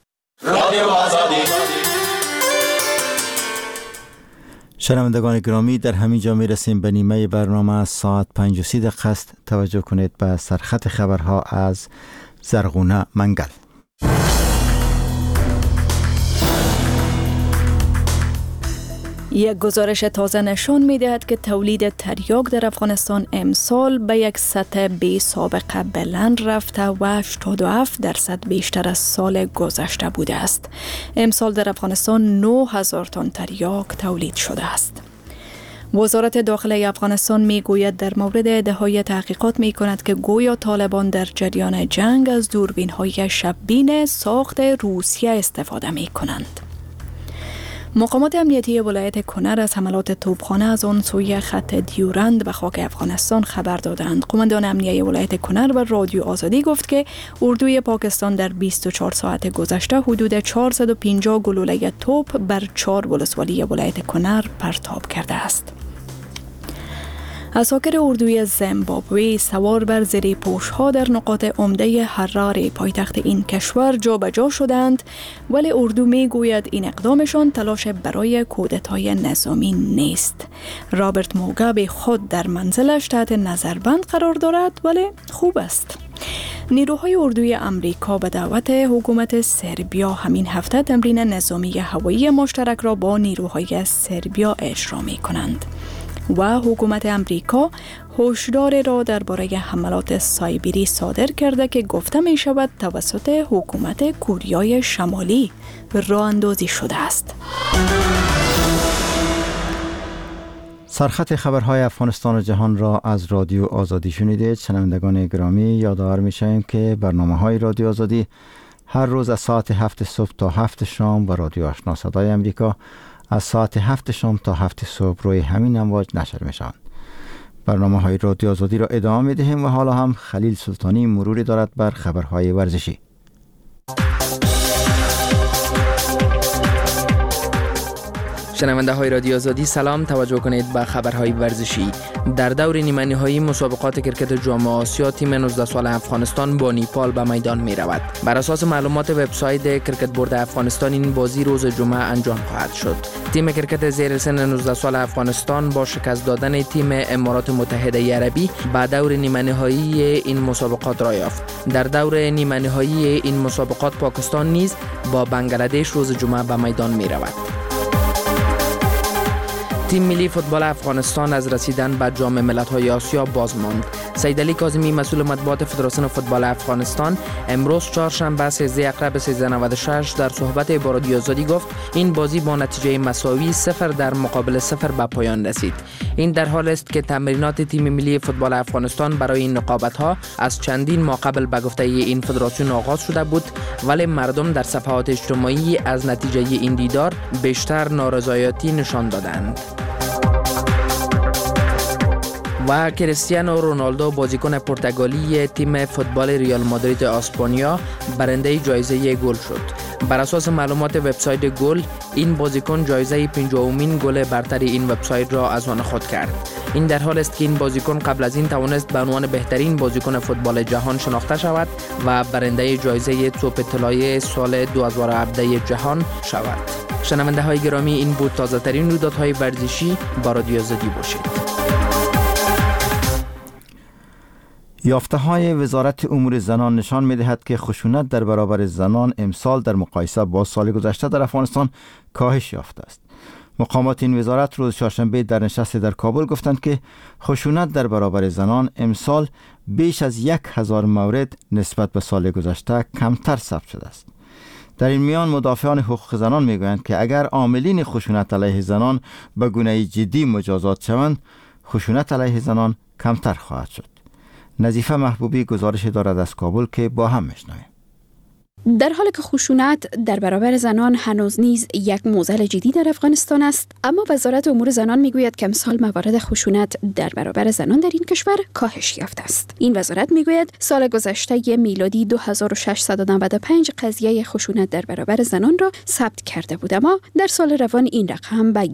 شنوندگان گرامی، در همین جا می رسیم به نیمه برنامه. ساعت 5:30 است. توجه کنید به سرخط خبرها از زرغونه منگل. یک گزارش تازه نشان می دهد که تولید تریاک در افغانستان امسال به یک سطح بی سابقه بلند رفته و 87% بیشتر از سال گذشته بوده است. امسال در افغانستان 9000 تن تریاک تولید شده است. وزارت داخله افغانستان می گوید در مورد ادعای تحقیقات می کند که گویا طالبان در جریان جنگ از دوربین های شببین ساخت روسیه استفاده می کنند. مقامات امنیتی ولایت کنر از حملات توپخانه از آن سوی خط دیورند به خاک افغانستان خبر دادند. قماندان امنیتی ولایت کنر و رادیو آزادی گفت که اردوی پاکستان در 24 ساعت گذشته حدود 450 گلوله توپ بر 4 ولسوالی ولایت کنر پرتاب کرده است. عساکر اردوی زیمبابوه سوار بر زیرپوش‌ها در نقاط عمده حراره پایتخت این کشور جابجا شدند، ولی اردو میگوید این اقدامشان تلاش برای کودتای نظامی نیست. رابرت موگابه خود در منزلش تحت نظربند قرار دارد، ولی خوب است. نیروهای اردوی امریکا به دعوت حکومت سربیا همین هفته تمرین نظامی هوایی مشترک را با نیروهای سربیا اجرا می کنند و حکومت امریکا هشدار را درباره حملات سایبری صادر کرده که گفته می شود توسط حکومت کوریای شمالی راه اندازی شده است. سرخط خبرهای افغانستان و جهان را از رادیو آزادی شنیدید. شنوندگان گرامی، یادآور می‌شویم که برنامه‌های رادیو آزادی هر روز از ساعت 7 صبح تا 7 شام و رادیو آشنا صدای امریکا از ساعت 7 شام تا 7 صبح روی همین امواج نشر می‌شوند. برنامه‌های رادیو آزادی را ادامه می‌دهیم و حالا هم خلیل سلطانی مروری دارد بر خبرهای ورزشی. شنونده های رادیو آزادی سلام، توجه کنید به خبرهای ورزشی. در دور نیمه نهایی مسابقات کرکت جام آسیا تیم 19 سال افغانستان با نیپال به میدان می رود. بر اساس معلومات وبسایت کرکت بورد افغانستان این بازی روز جمعه انجام خواهد شد. تیم کرکت زیر سن 19 سال افغانستان با شکست دادن تیم امارات متحده عربی به دور نیمه نهایی این مسابقات را یافت. در دور نیمه نهایی این مسابقات پاکستان نیز با بنگلادش روز جمعه به میدان می رود. تیم ملی فوتبال افغانستان از رسیدن به جام ملت‌های آسیا باز ماند. سیدعلی کاظمی مسئول مطبوعات فدراسیون فوتبال افغانستان امروز چهارشنبه 13 اکتبر 1396 در صحبت با رادیو آزادی گفت این بازی با نتیجه مساوی 0 در مقابل 0 به پایان رسید. این در حال است که تمرینات تیم ملی فوتبال افغانستان برای این رقابت‌ها از چندین ماه قبل به گفته این فدراسیون آغاز شده بود، ولی مردم در صفحات اجتماعی از نتیجه این دیدار بیشتر نارضایتی نشان دادند. و کریستیانو رونالدو بازیکن پرتغالی تیم فوتبال ریال مادرید اسپانیا برنده جایزه گل شد. بر اساس معلومات وبسایت گل، این بازیکن جایزه 50مین گل برتر این وبسایت را از آن خود کرد. این در حال است که این بازیکن قبل از این توانست به عنوان بهترین بازیکن فوتبال جهان شناخته شود و برنده جایزه توپ طلایی سال 2017 جهان شود. شنونده های گرامی، این بود تازه ترین رویدادهای ورزشی. با رادیو آزادی باشید. یافته‌های وزارت امور زنان نشان می‌دهد که خشونت در برابر زنان امسال در مقایسه با سال گذشته در افغانستان کاهش یافته است. مقامات این وزارت روز چهارشنبه در نشست در کابل گفتند که خشونت در برابر زنان امسال بیش از 1000 مورد نسبت به سال گذشته کمتر ثبت شده است. در این میان مدافعان حقوق زنان میگویند که اگر عاملین خشونت علیه زنان به گونه جدی مجازات شوند، خشونت علیه زنان کمتر خواهد شد. نظیفه محبوبی گزارش دارد از کابل که با هم میشنویم. در حالی که خشونت در برابر زنان هنوز نیز یک معضل جدی در افغانستان است، اما وزارت امور زنان میگوید که امسال موارد خشونت در برابر زنان در این کشور کاهش یافته است. این وزارت میگوید سال گذشته میلادی 2695 قضیه خشونت در برابر زنان را ثبت کرده بود، اما در سال روان این رقم به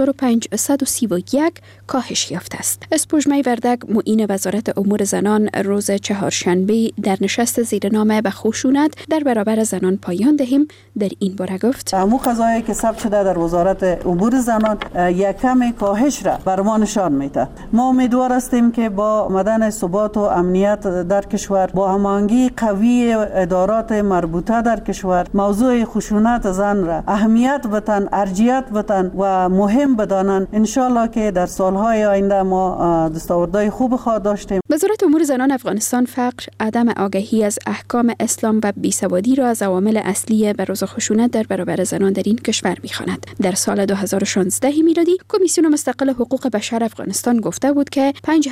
1531 کاهش یافته است. اسپوژمه وردک، معین وزارت امور زنان، روز چهارشنبه در نشست زیرنامه به خشونت در برابر زنان پایان دهیم در این باره گفت: امو قضایی که ثبت شده در وزارت امور زنان یک کم کاهش را بر ما نشان میده. ما امیدوار هستیم که با آمدن ثبات و امنیت در کشور، با هماهنگی قوی ادارات مربوطه در کشور، موضوع خشونت زن را اهمیت بدن، ارجحیت بدن و مهم بدانند، ان شاء الله که در سالهای آینده ما دستاوردهای خوب خواهد داشتیم. وزارت امور زنان افغانستان فقر، عدم آگاهی از احکام اسلام و بیسوادی را از عوامل اصلی بروز خشونت در برابر زنان در این کشور می‌خواند. در سال 2016 میلادی کمیسیون مستقل حقوق بشر افغانستان گفته بود که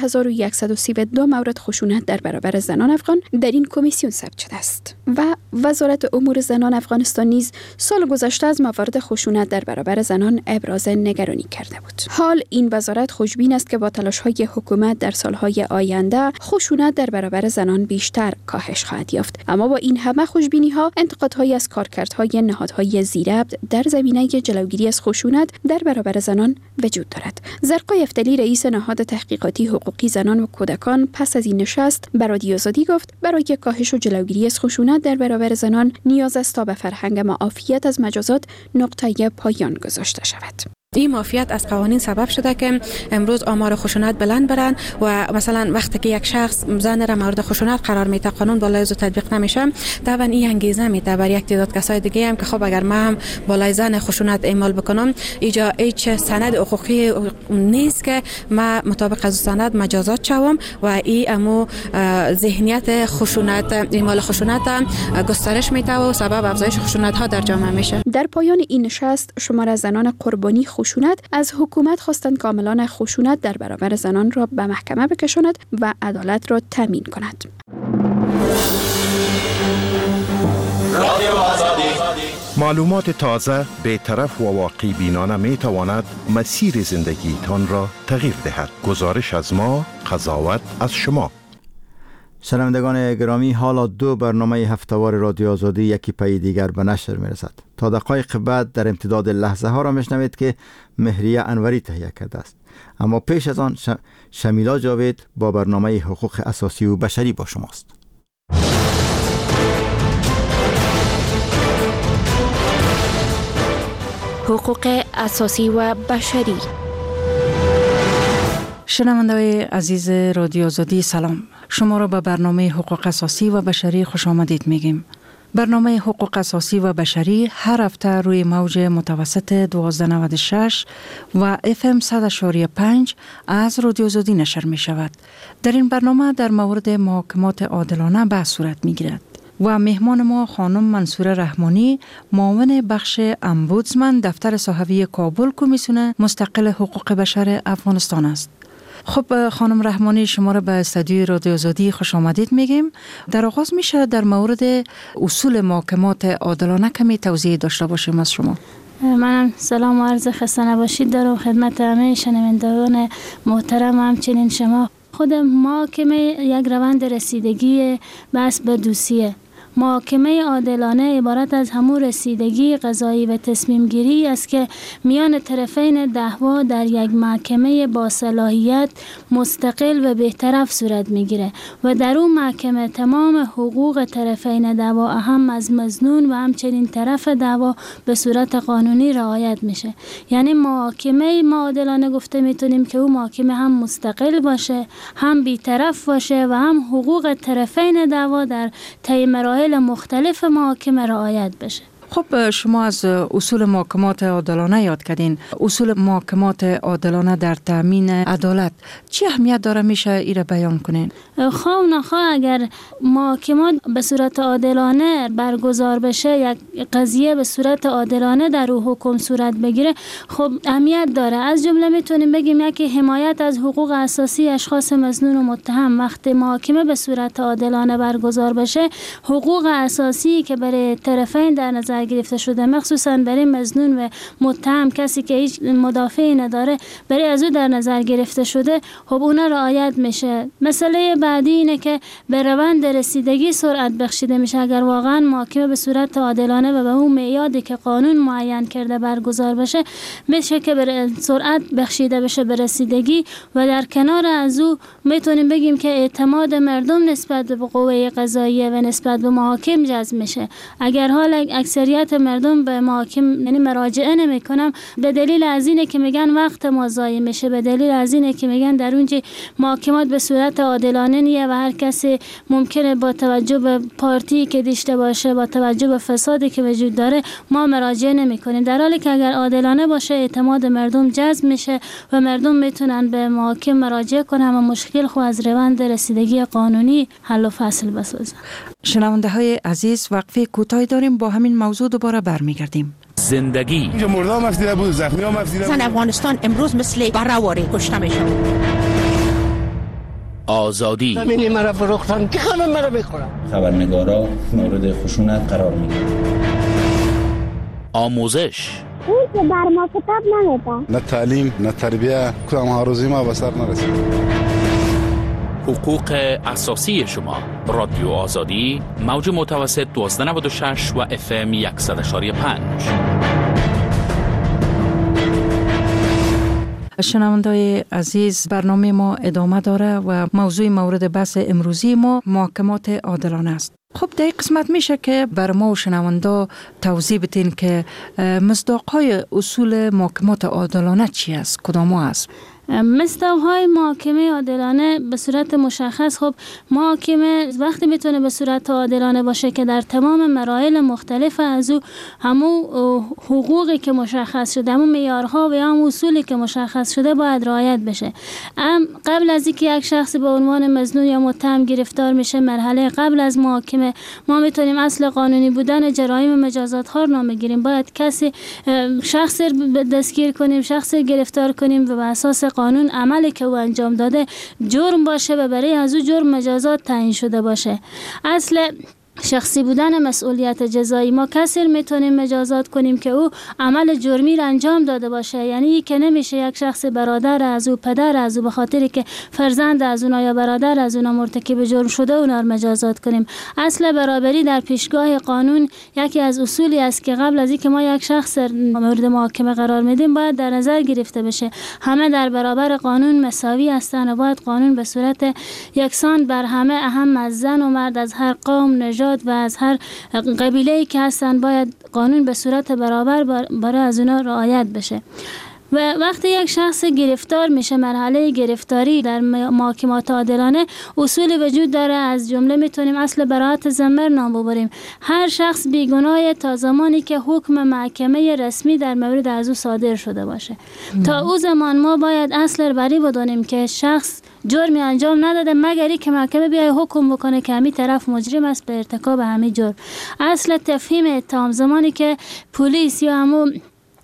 5132 مورد خشونت در برابر زنان افغان در این کمیسیون ثبت شده است. و وزارت امور زنان افغانستان نیز سال گذشته از موارد خشونت در برابر زنان ابراز نگرانی کرده بود. حال این وزارت خوشبین است که با تلاش‌های حکومت در سال‌های آینده خشونت در برابر زنان بیشتر کاهش خواهد یافت. اما با این همه خوشبینی‌ها، انتقادهایی از کارکردهای نهادهای زیربط در زمینه جلوگیری از خشونت در برابر زنان وجود دارد. زرقای افتلی، رئیس نهاد تحقیقاتی حقوقی زنان و کودکان، پس از این نشست به رادیو آزادی گفت برای کاهش و جلوگیری از خشونت در برابر زنان نیاز است تا به فرهنگ معافیت از مجازات نقطه پایان گذاشته شود. این معافیت از قوانین سبب شده که امروز آمار خشونت بلند برن و مثلا وقتی که یک شخص زن را مورد خشونت قرار میده، قانون بالای زو تطبیق نمیشه، طبعا این انگیزه میده بر یک تعداد کسای دیگه هم که خب اگر من هم بالای زن خشونت اعمال بکنم، اینجا هیچ سند حقوقی نیست که من مطابق از سند مجازات شوم و این امو ذهنیت خشونت، اعمال خشونت گسترش میده و سبب افزایش خشونت ها در جامعه میشه. در پایان این نشست شمار از زنان قربانی خشونت از حکومت خواستند که عاملان خشونت در برابر زنان را به محکمه بکشاند و عدالت را تامین کند. معلومات تازه، بی‌طرف و واقعی بینانه می تواند مسیر زندگیتان را تغییر دهد. گزارش از ما، قضاوت از شما. شنوندگان گرامی، حالا دو برنامه هفتهوار رادیو آزادی یکی پی دیگر به نشر میرسد. تا دقایق بعد در امتداد لحظه ها را میشنوید که مهریه انوری تهیه کرده است. اما پیش از آن شمیلا جاوید با برنامه حقوق اساسی و بشری با شماست. حقوق اساسی و بشری. شنونده‌های عزیز رادیو آزادی سلام. شما را به برنامه حقوق اساسی و بشری خوش آمدید میگیم. برنامه حقوق اساسی و بشری هر هفته روی موج متوسط 1296 و FM 100.5 از رادیو آزادی نشر می شود. در این برنامه در مورد محاکمات عادلانه بحث صورت می گیرد و مهمان ما خانم منصوره رحمانی، معاون بخش امبودسمن دفتر صحوی کابل کمیسیون مستقل حقوق بشر افغانستان است. خب خانم رحمانی، شما را به استودیوی رادیو آزادی خوش آمدید میگیم. در آغاز میشه در مورد اصول محاکمات عادلانه کمی توضیح داشته باشیم از شما. منم سلام و عرض خسته نباشید دارم خدمت همه شنوندگان محترم و همچنین شما. خود محاکمه یک روند رسیدگی بحث به دوسیه. محاکمه عادلانه عبارت از همون رسیدگی قضایی و تصمیم گیری است که میان طرفین دعوا در یک محکمه با صلاحیت مستقل و بی‌طرف صورت میگیره و در اون محکمه تمام حقوق طرفین دعوا اهم از مظنون و همچنین طرف دعوا به صورت قانونی رعایت میشه. یعنی محاکمه عادلانه گفته میتونیم که اون محاکمه هم مستقل باشه، هم بی‌طرف باشه و هم حقوق طرفین دعوا در طی مراحل مختلف محاکمه رعایت بشه. خب شما از اصول محاکمات عادلانه یاد کردین. اصول محاکمات عادلانه در تامین عدالت چی اهمیت داره میشه ایره بیان کنین؟ خواه نخواه اگر محاکمات به صورت عادلانه برگزار بشه، یک قضیه به صورت عادلانه در او حکم صورت بگیره، خب اهمیت داره. از جمله میتونیم بگیم یکی حمایت از حقوق اساسی اشخاص مظنون و متهم. وقتی محاکمه به صورت عادلانه برگزار بشه، حقوق اساسی که برای طرفین در نظر گرفته شده، مخصوصا برای مظنون و متهم، کسی که هیچ مدافعی نداره، برای از او در نظر گرفته شده، خب اونا رعایت میشه. مسئله بعدی اینه که به روند رسیدگی سرعت بخشیده میشه. اگر واقعا محاکمه به صورت عادلانه و به اون معیاری که قانون معین کرده برگزار بشه، میشه که به سرعت بخشیده بشه به رسیدگی. و در کنار از او میتونیم بگیم که اعتماد مردم نسبت به قوه قضاییه و نسبت به محاکم جذب میشه. اگر حال اکثریت مردم به محاکم یعنی مراجعه نمیکنن، به دلیل از اینه که میگن وقت ما ضایع میشه، به دلیل از اینه که میگن در اونجا محاکمات به صورت عادلانه نیه و هر کسی ممکنه با توجه به پارتی که داشته باشه، با توجه به فسادی که وجود داره، ما مراجعه نمیکنیم. در حالی که اگر عادلانه باشه، اعتماد مردم جذب میشه و مردم میتونن به محاکم مراجعه کنن و مشکل خود از روند رسیدگی قانونی حل و فصل بسازن. شنونده های عزیز، وقفه کوتاهی داریم، با همین موضوع دوباره برمیگردیم. زندگی اینجا مردم افزیده بود، زخمی هم افزیده بود. زن افغانستان امروز مثل بره‌واره کشته میشه. آزادی زمینی مرا فروختن، که خانم مرا بخورم. خبرنگارا مورد خشونت قرار میگیرن. آموزش اون که بر ما کتاب نمیده. نه تعلیم، نه تربیه، کدام هاروزی ما به سر نرسید. حقوق اساسی شما. رادیو آزادی، موج متوسط 1296 و FM 100.5. شنوندای عزیز، برنامه ما ادامه داره و موضوع مورد بحث امروزی ما محاکمات عادلانه است. خب در این قسمت میشه که بر ما و شنوندا توضیح بدین که مصداق‌های اصول محاکمات عادلانه چی است؟ کدام است؟ مصداق‌های محاکمه عادلانه به صورت مشخص، خب محاکمه وقتی میتونه به صورت عادلانه باشه که در تمام مراحل مختلف از او همون حقوقی که مشخص شده، همون معیارها و هم اصولی که مشخص شده باید رعایت بشه. قبل از اینکه یک شخص به عنوان مظنون یا متهم گرفتار میشه، مرحله قبل از محاکمه، ما میتونیم اصل قانونی بودن جرایم و مجازات ها رو نام بگیریم. باید کسی شخص دستگیر کنیم، شخص گرفتار کنیم و به اساس قانون عملی که او انجام داده جرم باشه و برای از او جرم مجازات تعیین شده باشه. اصل شخصی بودن مسئولیت جزایی، ما کسی میتونیم مجازات کنیم که او عمل جرمی را انجام داده باشه. یعنی که نمیشه یک شخص برادر از او، پدر از او، به خاطری که فرزند از اونا یا برادر از اونا مرتکب جرم شده اونا را مجازات کنیم. اصل برابری در پیشگاه قانون یکی از اصولی است که قبل از اینکه ما یک شخص مورد محاکمه قرار میدیم باید در نظر گرفته بشه. همه در برابر قانون مساوی هستند و باید قانون به صورت یکسان بر همه، اهم از زن و مرد، از هر قوم، نژاد و از هر قبیله‌ای که هستن، باید قانون به صورت برابر برای از اونا رعایت بشه. و وقتی یک شخص گرفتار میشه، مرحله گرفتاری در محاکمات عادلانه اصولی وجود داره. از جمله میتونیم اصل براءت ضمیر نام ببریم. هر شخص بیگناه تا زمانی که حکم محکمه رسمی در مورد از او صادر شده باشه. تا او زمان ما باید اصل بری بدانیم که شخص جرمی انجام نداده، مگر که محکمه بیای حکم بکنه که همین طرف مجرم است به ارتکاب همین جرم. اصل تفهیم اتهام، زمانی که پلیس یا همون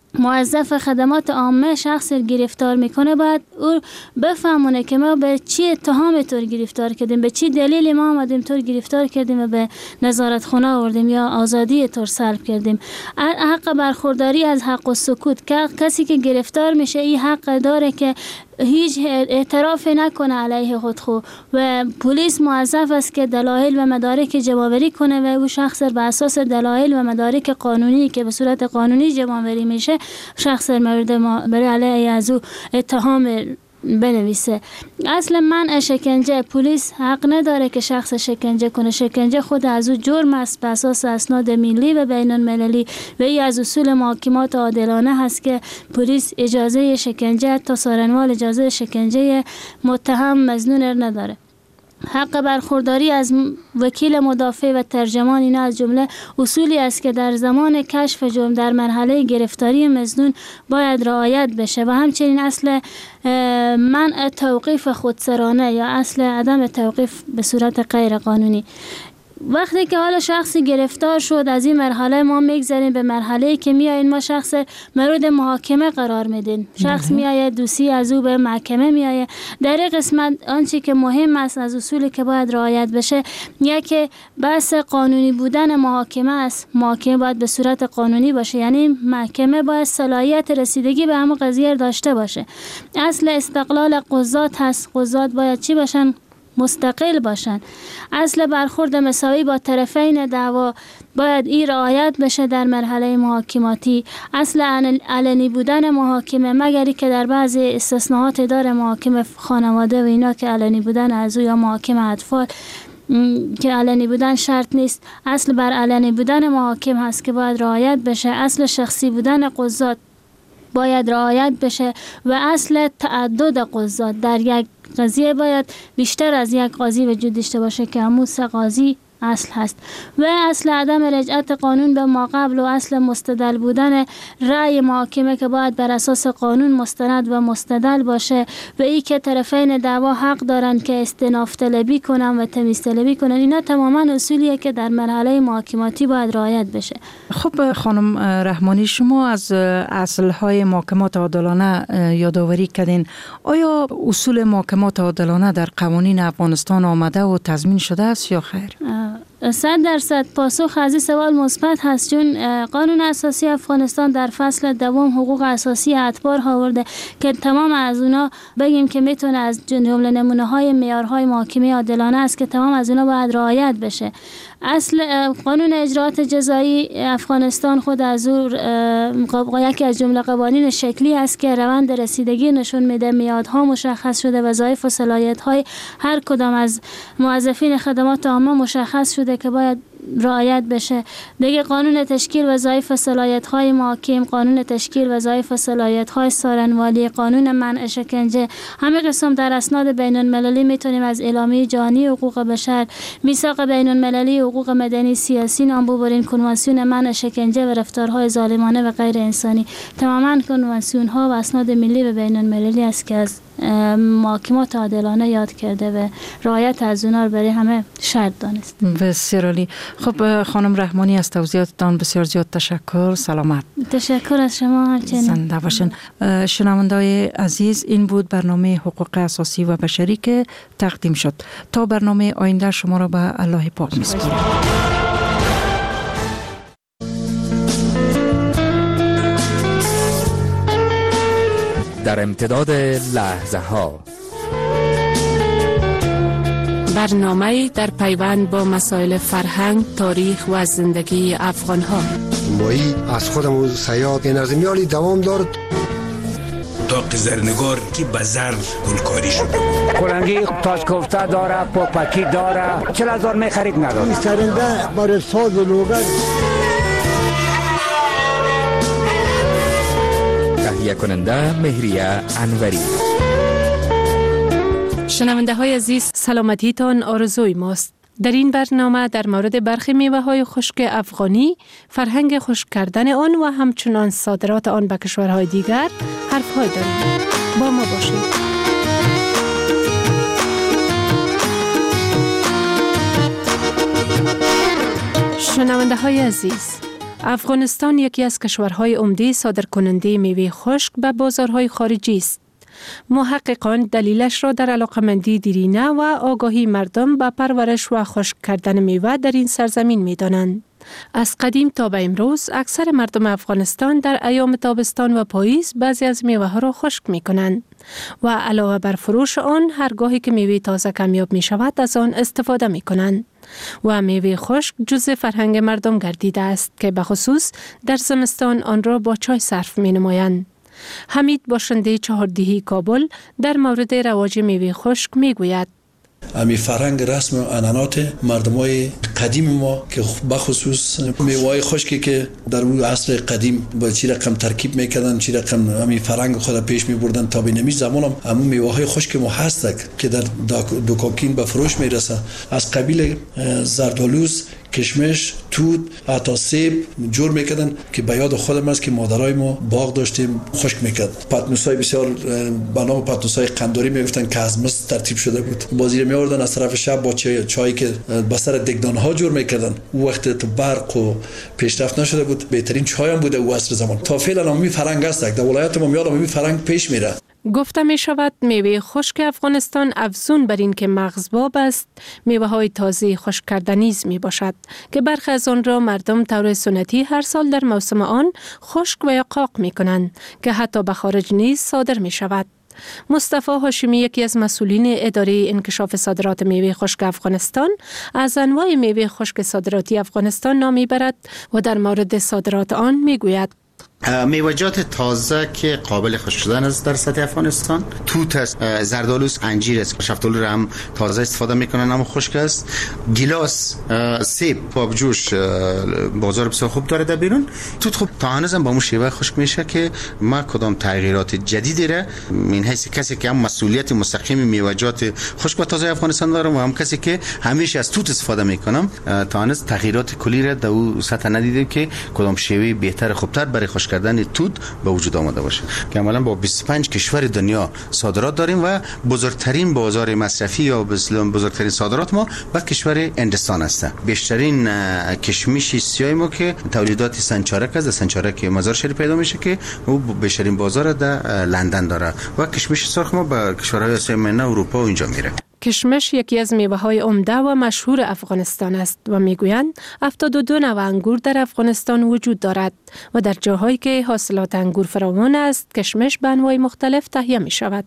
موظف خدمات عامه شخص گرفتار میکنه، باید او بفهمونه که ما به چی اتهام طور گرفتار کردیم، به چی دلیل ما آمدیم طور گرفتار کردیم و به نظارت خانه آوردیم یا آزادی طور سلب کردیم. حق برخورداری از حق و سکوت، که کسی که گرفتار میشه این حق داره که هیچ اعتراف نکنه علیه خودخو و پلیس موظف است که دلایل و مدارک جمع‌آوری کنه و او شخص به اساس دلایل و مدارک قانونی که به صورت قانونی جمع‌آوری میشه، شخص مورد برای علیه از او اتهام بنویسه. اصل منع شکنجه، پلیس حق نداره که شخص شکنجه کنه. شکنجه خود از او جرم است به اساس اسناد ملی و بین المللی و این از اصول محاکمات عادلانه هست که پلیس اجازه شکنجه تا سارنوال اجازه شکنجه متهم مظنون نداره. حق برخورداری از وکیل مدافع و ترجمان اینا از جمله اصولی است که در زمان کشف جرم در مرحله گرفتاری مظنون باید رعایت بشه و همچنین اصل منع توقیف خودسرانه یا اصل عدم توقیف به صورت غیر قانونی. وقتی که حالا شخصی گرفتار شد از این مرحله ما میگذاریم به مرحله که میاییم ما شخص مورد محاکمه قرار میدیم. شخص میایه دوسی از او به محکمه میایه. در این قسمت آنچه که مهم است از اصولی که باید رعایت بشه یکی بحث قانونی بودن محاکمه است. محاکمه باید به صورت قانونی باشه، یعنی محکمه باید صلاحیت رسیدگی به همون قضیه داشته باشه. اصل استقلال قضات هست. قضات باید چی باشن؟ مستقل باشند. اصل برخورد مساوی با طرفین دعوا باید این رعایت بشه در مرحله محاکماتی. اصل علنی بودن محاکمه مگری که در بعضی استثناءات داره محاکمه خانواده و اینا که علنی بودن از یا محاکمه اطفال که علنی بودن شرط نیست. اصل بر علنی بودن محاکم هست که باید رعایت بشه. اصل شخصی بودن قضات باید رعایت بشه و اصل تعدد قضات در یک قضیه باید بیشتر از یک قاضی وجود داشته باشه که همون 3 قاضی اصل هست. و اصل عدم رجعت قانون به ما قبل و اصل مستدل بودن رأی محاکمه که باید بر اساس قانون مستند و مستدل باشه و ای که طرفین دعوا حق دارن که استئناف طلبی کنن و تمیز طلبی کنن. اینا تماما اصولیه که در مرحله محاکماتی باید رعایت بشه. خب خانم رحمانی، شما از اصلهای محاکمات عادلانه یادآوری کردین. آیا اصول محاکمات عادلانه در قوانین افغانستان آمده و تضمین شده است یا خیر؟ 100% پاسخ از این سوال مثبت هست، چون قانون اساسی افغانستان در فصل دوم حقوق اساسی اتباع آورده که تمام از اونا بگیم که میتونه از جمله نمونه های معیارهای محاکمه عادلانه است که تمام از اونا باید رعایت بشه. اصل قانون اجراات جزایی افغانستان خود از یکی از جمله قوانین شکلی است که روند رسیدگی نشون میده، میادها مشخص شده، وظایف و صلاحیت‌های هر کدام از موظفین خدمات عامه مشخص شده که باید رعایت بشه. دیگه قانون تشکیل وظایف و صلاحیت‌های محاکم، قانون تشکیل وظایف و صلاحیت‌های سارنوالی، قانون منع شکنجه، همه قسم در اسناد بین‌المللی میتونیم از اعلامیه جهانی حقوق بشر، میثاق بین‌المللی حقوق مدنی سیاسی نام ببرین، کنوانسیون منع شکنجه و رفتارهای ظالمانه و غیر انسانی. تماما کنوانسیون‌ها و اسناد ملی و بین‌المللی است که از محاکمات عادلانه یاد کرده و رعایت از اونا رو برای همه شرط دانست. بسیار عالی. خب خانم رحمانی، از توضیحاتتان بسیار زیاد تشکر. سلامت. تشکر از شما. همچنین زنده باشین. شنونده‌های عزیز، این بود برنامه حقوق اساسی و بشری که تقدیم شد. تا برنامه آینده شما را به الله پاک می‌سپارم. در امتداد لحظه ها برنامه در پیوند با مسائل فرهنگ، تاریخ و زندگی افغان ها. مایی از خودم سیاد نظمیالی دوام دارد. داغ زرنگار که به زر گلکاری شده. کلنگی تاج کوفته داره، پاپکی داره، 40,000 میخرید نداره. این سرنده برای ساز و لوگر. تهیه کننده مهریه انوری. شنونده های عزیز، سلامتیتان آرزوی ماست. در این برنامه در مورد برخی میوه های خشک افغانی، فرهنگ خشک کردن آن و همچنان صادرات آن به کشورهای دیگر حرف های داریم. با ما باشید. شنونده های عزیز، افغانستان یکی از کشورهای عمده صادرکننده میوه خشک به بازارهای خارجی است. محققان دلیلش را در علاقمندی دیرینه و آگاهی مردم به پرورش و خشک کردن میوه در این سرزمین می دانند. از قدیم تا به امروز اکثر مردم افغانستان در ایام تابستان و پاییز بعضی از میوه ها را خشک می کنند و علاوه بر فروش آن هرگاهی که میوه تازه کمیاب می شود از آن استفاده می کنند. و میوه خشک جزء فرهنگ مردم گردیده است که به خصوص در زمستان آن را با چای صرف می نمایند. حمید باشنده چهاردهی کابل در مورد رواج میوه خشک می گوید. امی فرهنگ رسم و عنعنات مردمای قدیم ما که بخصوص میوه‌های خشکی که در اون عصر قدیم با چی رقم ترکیب میکردن، چی رقم امی فرهنگ خود پیش میبردن تا به نمی زمان هم همون میوه‌های خشک ما هست که در دکاکین به فروش میرسه. از قبیل زردآلوز، کشمش، توت، حتی سیب جور میکردن که به یاد خودم است که مادرای ما باغ داشتیم خشک میکرد. پتنوسای بسیار به نام پتنوسای قنداری میگفتن که از مس ترتیب شده بود. بازی میوردن از طرف شب با چایی که به سر دگدانه ها جور میکردن. او وقت تو برق و پیشرفت نشده بود، بهترین چای هم بوده او عصر زمان. تا فعلا هم می فرهنگ است. در ولایت ما میاد می فرهنگ پیش میره. گفته می شود میوه خشک افغانستان افزون بر این که مغزباب است، میوه های تازه خشک کرده نیز می باشد که برخی از آن را مردم طور سنتی هر سال در موسم آن خشک و یا قاق می کنند که حتی به خارج نیز صادر می شود. مصطفی هاشمی، یکی از مسئولین اداره انکشاف صادرات میوه خشک افغانستان، از انواع میوه خشک صادراتی افغانستان نام میبرد و در مورد صادرات آن میگوید: میوه‌جات تازه که قابل خشک شدن است در سطح افغانستان، توت است، زردآلوز، انجیر است. شفتالو را هم تازه استفاده میکنن، اما خشک است. گیلاس، سیب، آبجوش بازار بسیار خوب داره در بیرون. توت خوب تا هنوز هم با مو شیوه خشک میشه که ما کدام تغییرات جدیدی را من حیث کسی که هم مسئولیت مستقیم میوه‌جات خشک و تازه افغانستان دارم و هم کسی که همیشه از توت استفاده میکنم، تا هنوز تغییرات کلی را در اون سطح ندیدیم که کدام شیوه بهتر خوبتر برای خشک کردن توت به وجود آمده باشه. که عملاً با 25 کشور دنیا صادرات داریم و بزرگترین بازار مصرفی یا بزرگترین صادرات ما به کشور هندستان است. بیشترین کشمش سیاه ما که تولیدات سنچارک است، سنچارک مزار شریف پیدا میشه که او بیشترین بازار در لندن داره و کشمش سرخ ما به کشورهای آسیای میانه، اروپا و اینجا میره. کشمش یکی از میوه‌های عمده و مشهور افغانستان است و میگویند 72 نوع انگور در افغانستان وجود دارد و در جاهایی که حاصلات انگور فراوان است، کشمش به انواع مختلف تهیه می شود.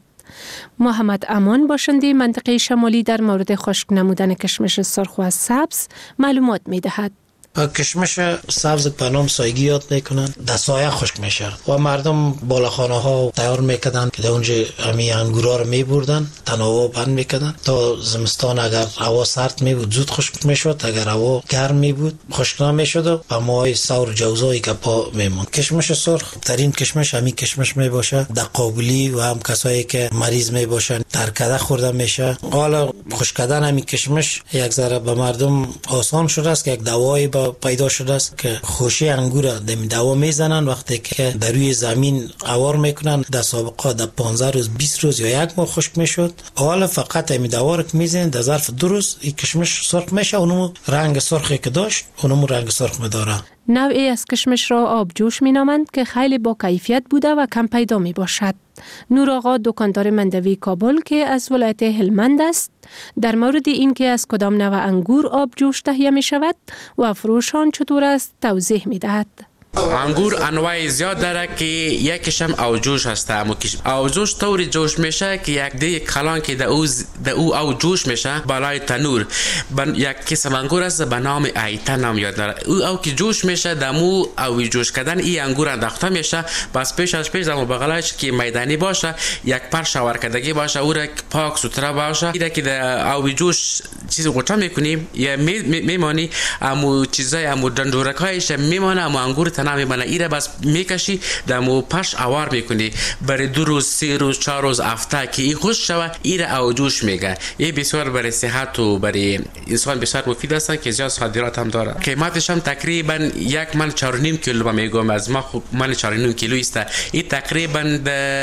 محمد امان، باشنده منطقه شمالی، در مورد خشک نمودن کشمش سرخ و سبز معلومات می دهد. کشمش سبز به نام سایگی یاد میکنن، در سایه خشک میشه و مردم بالاخانه ها تیار میکردن که در اونجا همین انگورا رو میبردن، تناوب بند میکردن تا زمستان اگر هوا سرد میبود زود خشک میشد، اگر هوا گرم میبود خشک نمیشد و به ماهای سور جوزایی که پا میموند. کشمش سرخ ترین کشمش همین کشمش میباشه. در قابلی و هم کسایی که مریض میباشن در کده خورده میشه. حالا خشک کردن همین کشمش یک ذره به مردم آسان شده است که یک دوایی پیدا شده است که خوشی انگور را دم دوا میزنن. وقتی که در روی زمین قوار میکنن، در سابقه در 15 روز 20 روز یا یک ماه خشک میشد. حالا فقط همین دوا رو میزنن، در ظرف 2 روز این کشمش سرخ میشه. اونم رنگ سرخی که داشت اونم رنگ سرخ میداره. نوعی از کشمش را آبجوش می نامند که خیلی با کیفیت بوده و کم پیدا می باشد. نور آقا، دکاندار مندوی کابل که از ولایت هلمند است، در مورد این که از کدام نوع انگور آبجوش تهیه می شود و فروش آن چطور است توضیح می دهد. انگور انواع زیاد داره که یکیش هم اوجوش هست. اوجوش طوری جوش میشه که یک دی کلان که در او جوش میشه بالای تنور. یک قسم انگور است به نام ایتا نام یاد داره. او که جوش میشه دمو او جوش کردن این انگور انداخته میشه. بس پیش دمو بغلش که میدانی باشه، یک پر شاور کردگی باشه، او را پاک سوتره باشه. ایده که در او جوش چیز قطعه میکنیم یا میمانی امو چیزای امو دندورکایش میمانه، امو انگور نمی بنا ایره بس میکشی دمو پش اوار میکنی برای 2 روز 3 روز 4 روز هفته که این خوش شوه ایره او جوش میگه. این بسیار برای صحت و برای انسان بسیار مفید است که زیاد صادرات هم داره. قیمتش هم تقریبا 1 من 4.5 کیلو میگم از ما. خب من 4.5 کیلو است. این تقریبا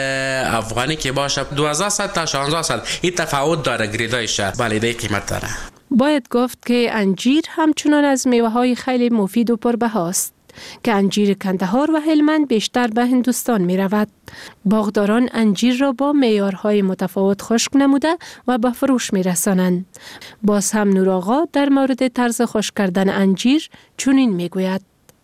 افغانی که باشه 2100 تا 1600 این تفاوت داره گریدایش. بله دی قیمت داره. باید گفت که انجیر همچنان از میوه‌های خیلی مفید و پربهاست که انجیر کندهار و هلمند بیشتر به هندوستان می رود. باغداران انجیر را با معیارهای متفاوت خشک نموده و به فروش می رسانند. باز هم نور آقا در مورد طرز خشک کردن انجیر چنین می گوید: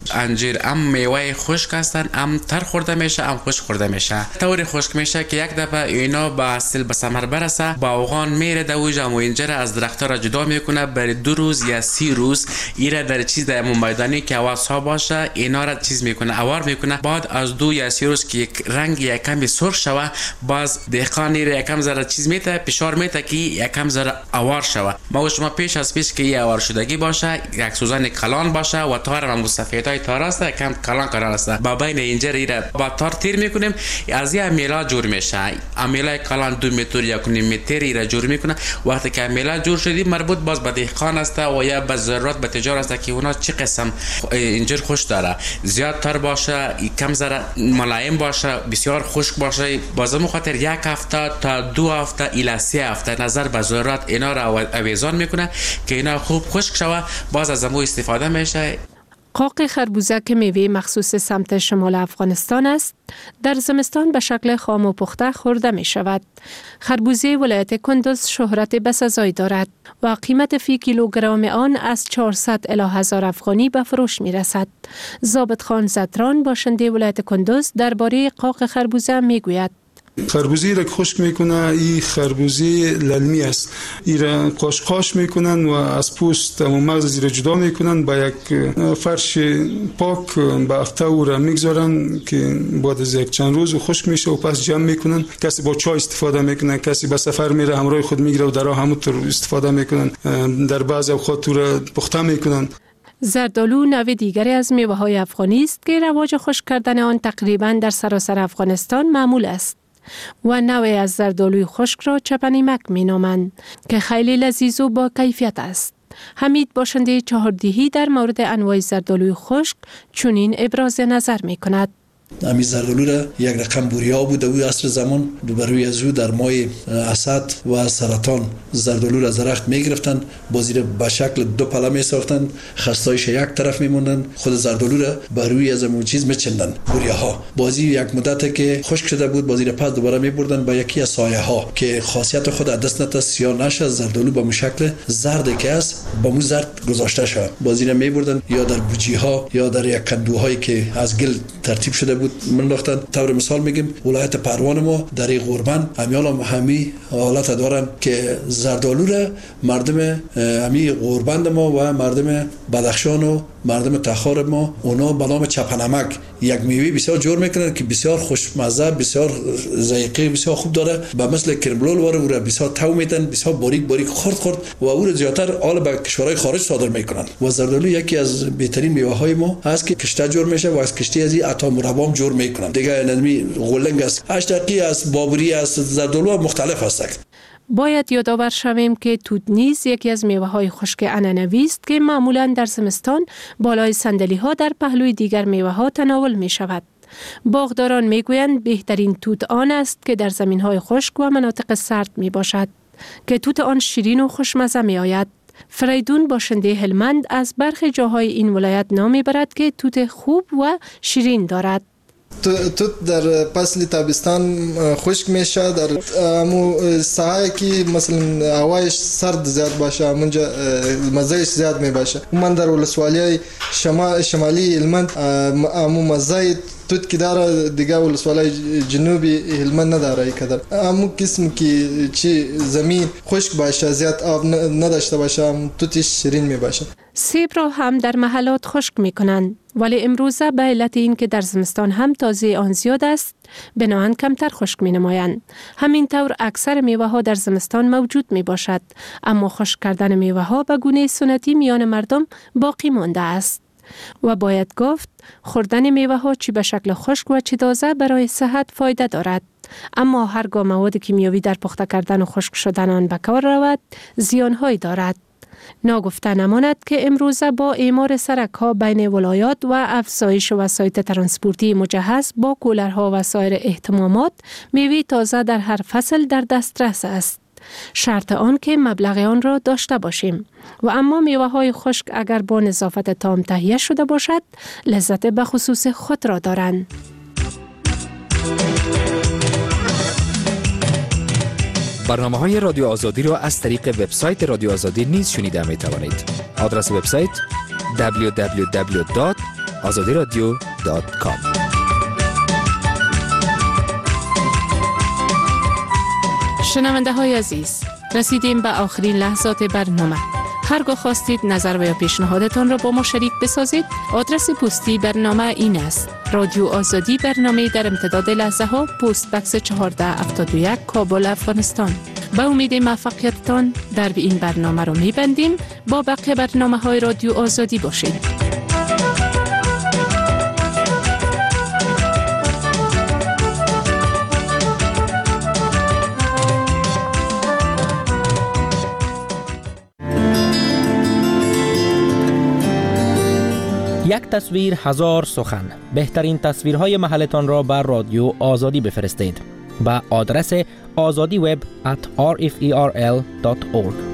انجیر هم میوه خشک هستن، هم تر خورده میشه، هم خشک خورده میشه. طوری خشک میشه که یک دفعه اینا به اصل به ثمر برسه، باغان میره دوجا و اینجا از درختها را جدا میکنه. برای 2 روز یا 30 روز ایره در چیز در میدانی که هوا باشه اینا را چیز میکنه، اوار میکنه. بعد از 2 یا 30 روز که یک رنگ یک کمی سرخ شوه، باز دهقان ایره یک کم ذره چیز میته، فشار میته که یک کم ذره اوار شوه. ما شما پیش از پیش که اوار شدگی باشه، یک سوزن کلان باشه و تار و سفیدای تار است، کم کلان قرار است. با بین اینجا ایره با تار تیر میکنیم، از یه میلا جور میشه. امیلا کلان 2 متر یا 1.5 متر ایره جور میکنه. وقتی که میلا جور شدی مربوط باز به دهقان است و یا به ضرورت به تجار است که اونا چه قسم اینجور خوش داره، زیاد تر باشه، کم ذره ملایم باشه، بسیار خشک باشه. بازم خاطر 1 هفته تا 2 هفته الی 3 هفته نظر به ضرورت اینا را اویزان میکنه که اینا خوب خشک شوه، باز از امو استفاده میشه. قاق خربوزه که میوه مخصوص سمت شمال افغانستان است، در زمستان به شکل خام و پخته خورده می شود. خربوزه ولایت کندوز شهرت بسزایی دارد و قیمت فی کیلوگرم آن از 400 الی 1000 افغانی به فروش می رسد. ضابط خان زتران باشنده ولایت کندوز درباره قاق خربوزه می گوید. خربوزی را خشک میکنه، این خربوزی للمی است. این را قاشقاش میکنن و از پوست و مغز زیر جدا میکنن، با یک فرش پاک به هفته او را میگذارن که بعد از یک چند روز خشک میشه و پس جمع میکنن. کسی با چای استفاده میکنه، کسی به سفر میره همراه خود میگیره و در راه همونطور استفاده میکنن. در بعضی اوقات او را پخته میکنن. زردآلو نوع دیگری از میوه های افغانی است که رواج خشک کردن آن تقریبا در سراسر افغانستان معمول است و نوعی از زردآلوی خشک را چپنیمک می نامند که خیلی لذیذ و با کیفیت است. حمید باشنده چهاردیهی در مورد انواع زردآلوی خشک چنین ابراز نظر می کند. امی زردآلو را یک رقم بوریا بود او عصر زمان، بروی از او در ماه اسد و سرطان زردآلو را درخت می گرفتن، بازی را به شکل 2 پله می ساختن، خستایش یک طرف می موندن، خود زردآلو را بروی از اون چیز می چندن بوریا ها. بازی یک مدت که خشک شده بود، بازی را پس دوباره می بردن به یکی از سایه ها که خاصیت خود دست نت سیاه نشه، زردآلو به شکل زرد که است با مو زرد گذاشته شد. بازی را می بردن یا در بوجی ها یا در یک کندوهایی که از گل ترتیب شده بود منداختن. طور مثال میگیم ولایت پروان ما در این قربان همی حالت دارن که زردآلو را مردم همی قربان ما و مردم بدخشان و مردم تخار ما اونا به نام چپنمک یک میوه بسیار جور میکنن که بسیار خوشمزه، بسیار ذائقه بسیار خوب داره، به مثل کرملول واره او را بسیار تو میدن، بسیار باریک خرد و او را زیاتر آل به کشورهای خارج صادر میکنن. و زردآلو یکی از بهترین میوه های ما هست که کشته جور میشه و از کشتی از این عطا مربام جور میکنن. دیگه نمی غلنگ است، اشتقی است، بابری است، زردآلو مختلف است. باید یادآور شویم که توت نیز یکی از میوه‌های خشک عنعنوی است که معمولاً در زمستان بالای صندلی‌ها در پهلوی دیگر میوه‌ها تناول می‌شود. باغداران می‌گویند بهترین توت آن است که در زمین‌های خشک و مناطق سرد میباشد که توت آن شیرین و خوشمزه میآید. فریدون باشنده هلمند از برخی جاهای این ولایت نام میبرد که توت خوب و شیرین دارد. توت در فصل تابستان خشک میشه، در امو ساحه که مثلا هوایش سرد زیاد باشه اونجا مزهش زیاد میباشه. من در ولسوالی شمالی هلمند امو مزه توت که داره دیگه ولسوالی جنوبی هلمند نداره. کدر امو قسم که چی زمین خشک باشه، زیاد آب نداشته باشه، توتش شیرین میباشه. سیب را هم در محلات خشک میکنند، ولی امروزه به علت این که در زمستان هم تازه آن زیاد است بناهن کمتر خشک می نمایند. همین طور اکثر میوه ها در زمستان موجود می باشد، اما خشک کردن میوه ها به گونه سنتی میان مردم باقی مانده است و باید گفت خوردن میوه ها چی به شکل خشک و چی تازه برای صحت فایده دارد. اما هرگاه مواد کیمیاوی در پخته کردن و خشک شدن آن به کار رود زیانهایی دارد. ناگفته نماند که امروزه با اعمار سرک‌ها بین ولایات و افزایش وسایط ترانسپورتی مجهز با کولرها و سایر اهتمامات میوه تازه در هر فصل در دسترس است. شرط آن که مبلغ آن را داشته باشیم و اما میوه های خشک اگر با نظافت تام تهیه شده باشد لذت به خصوص خود را دارند. برنامه‌های رادیو آزادی را از طریق وبسایت رادیو آزادی نیز شنیده می توانید. آدرس وبسایت www.radioazadi.org azadiradio.com. شنونده های عزیز، رسیدیم به آخرین لحظات برنامه. هرگاه خواستید نظر و یا پیشنهادتان را با ما شریک بسازید، آدرس پستی برنامه این است: رادیو آزادی، برنامه در امتداد لحظه ها، پست بکس 1471 کابل، افغانستان. با امید موفقیتتان در این برنامه را می‌بندیم. با بقیه برنامه های رادیو آزادی باشید. یک تصویر هزار سخن. بهترین تصویرهای محلتان را بر رادیو آزادی بفرستید. با آدرس azadiweb@rferl.org.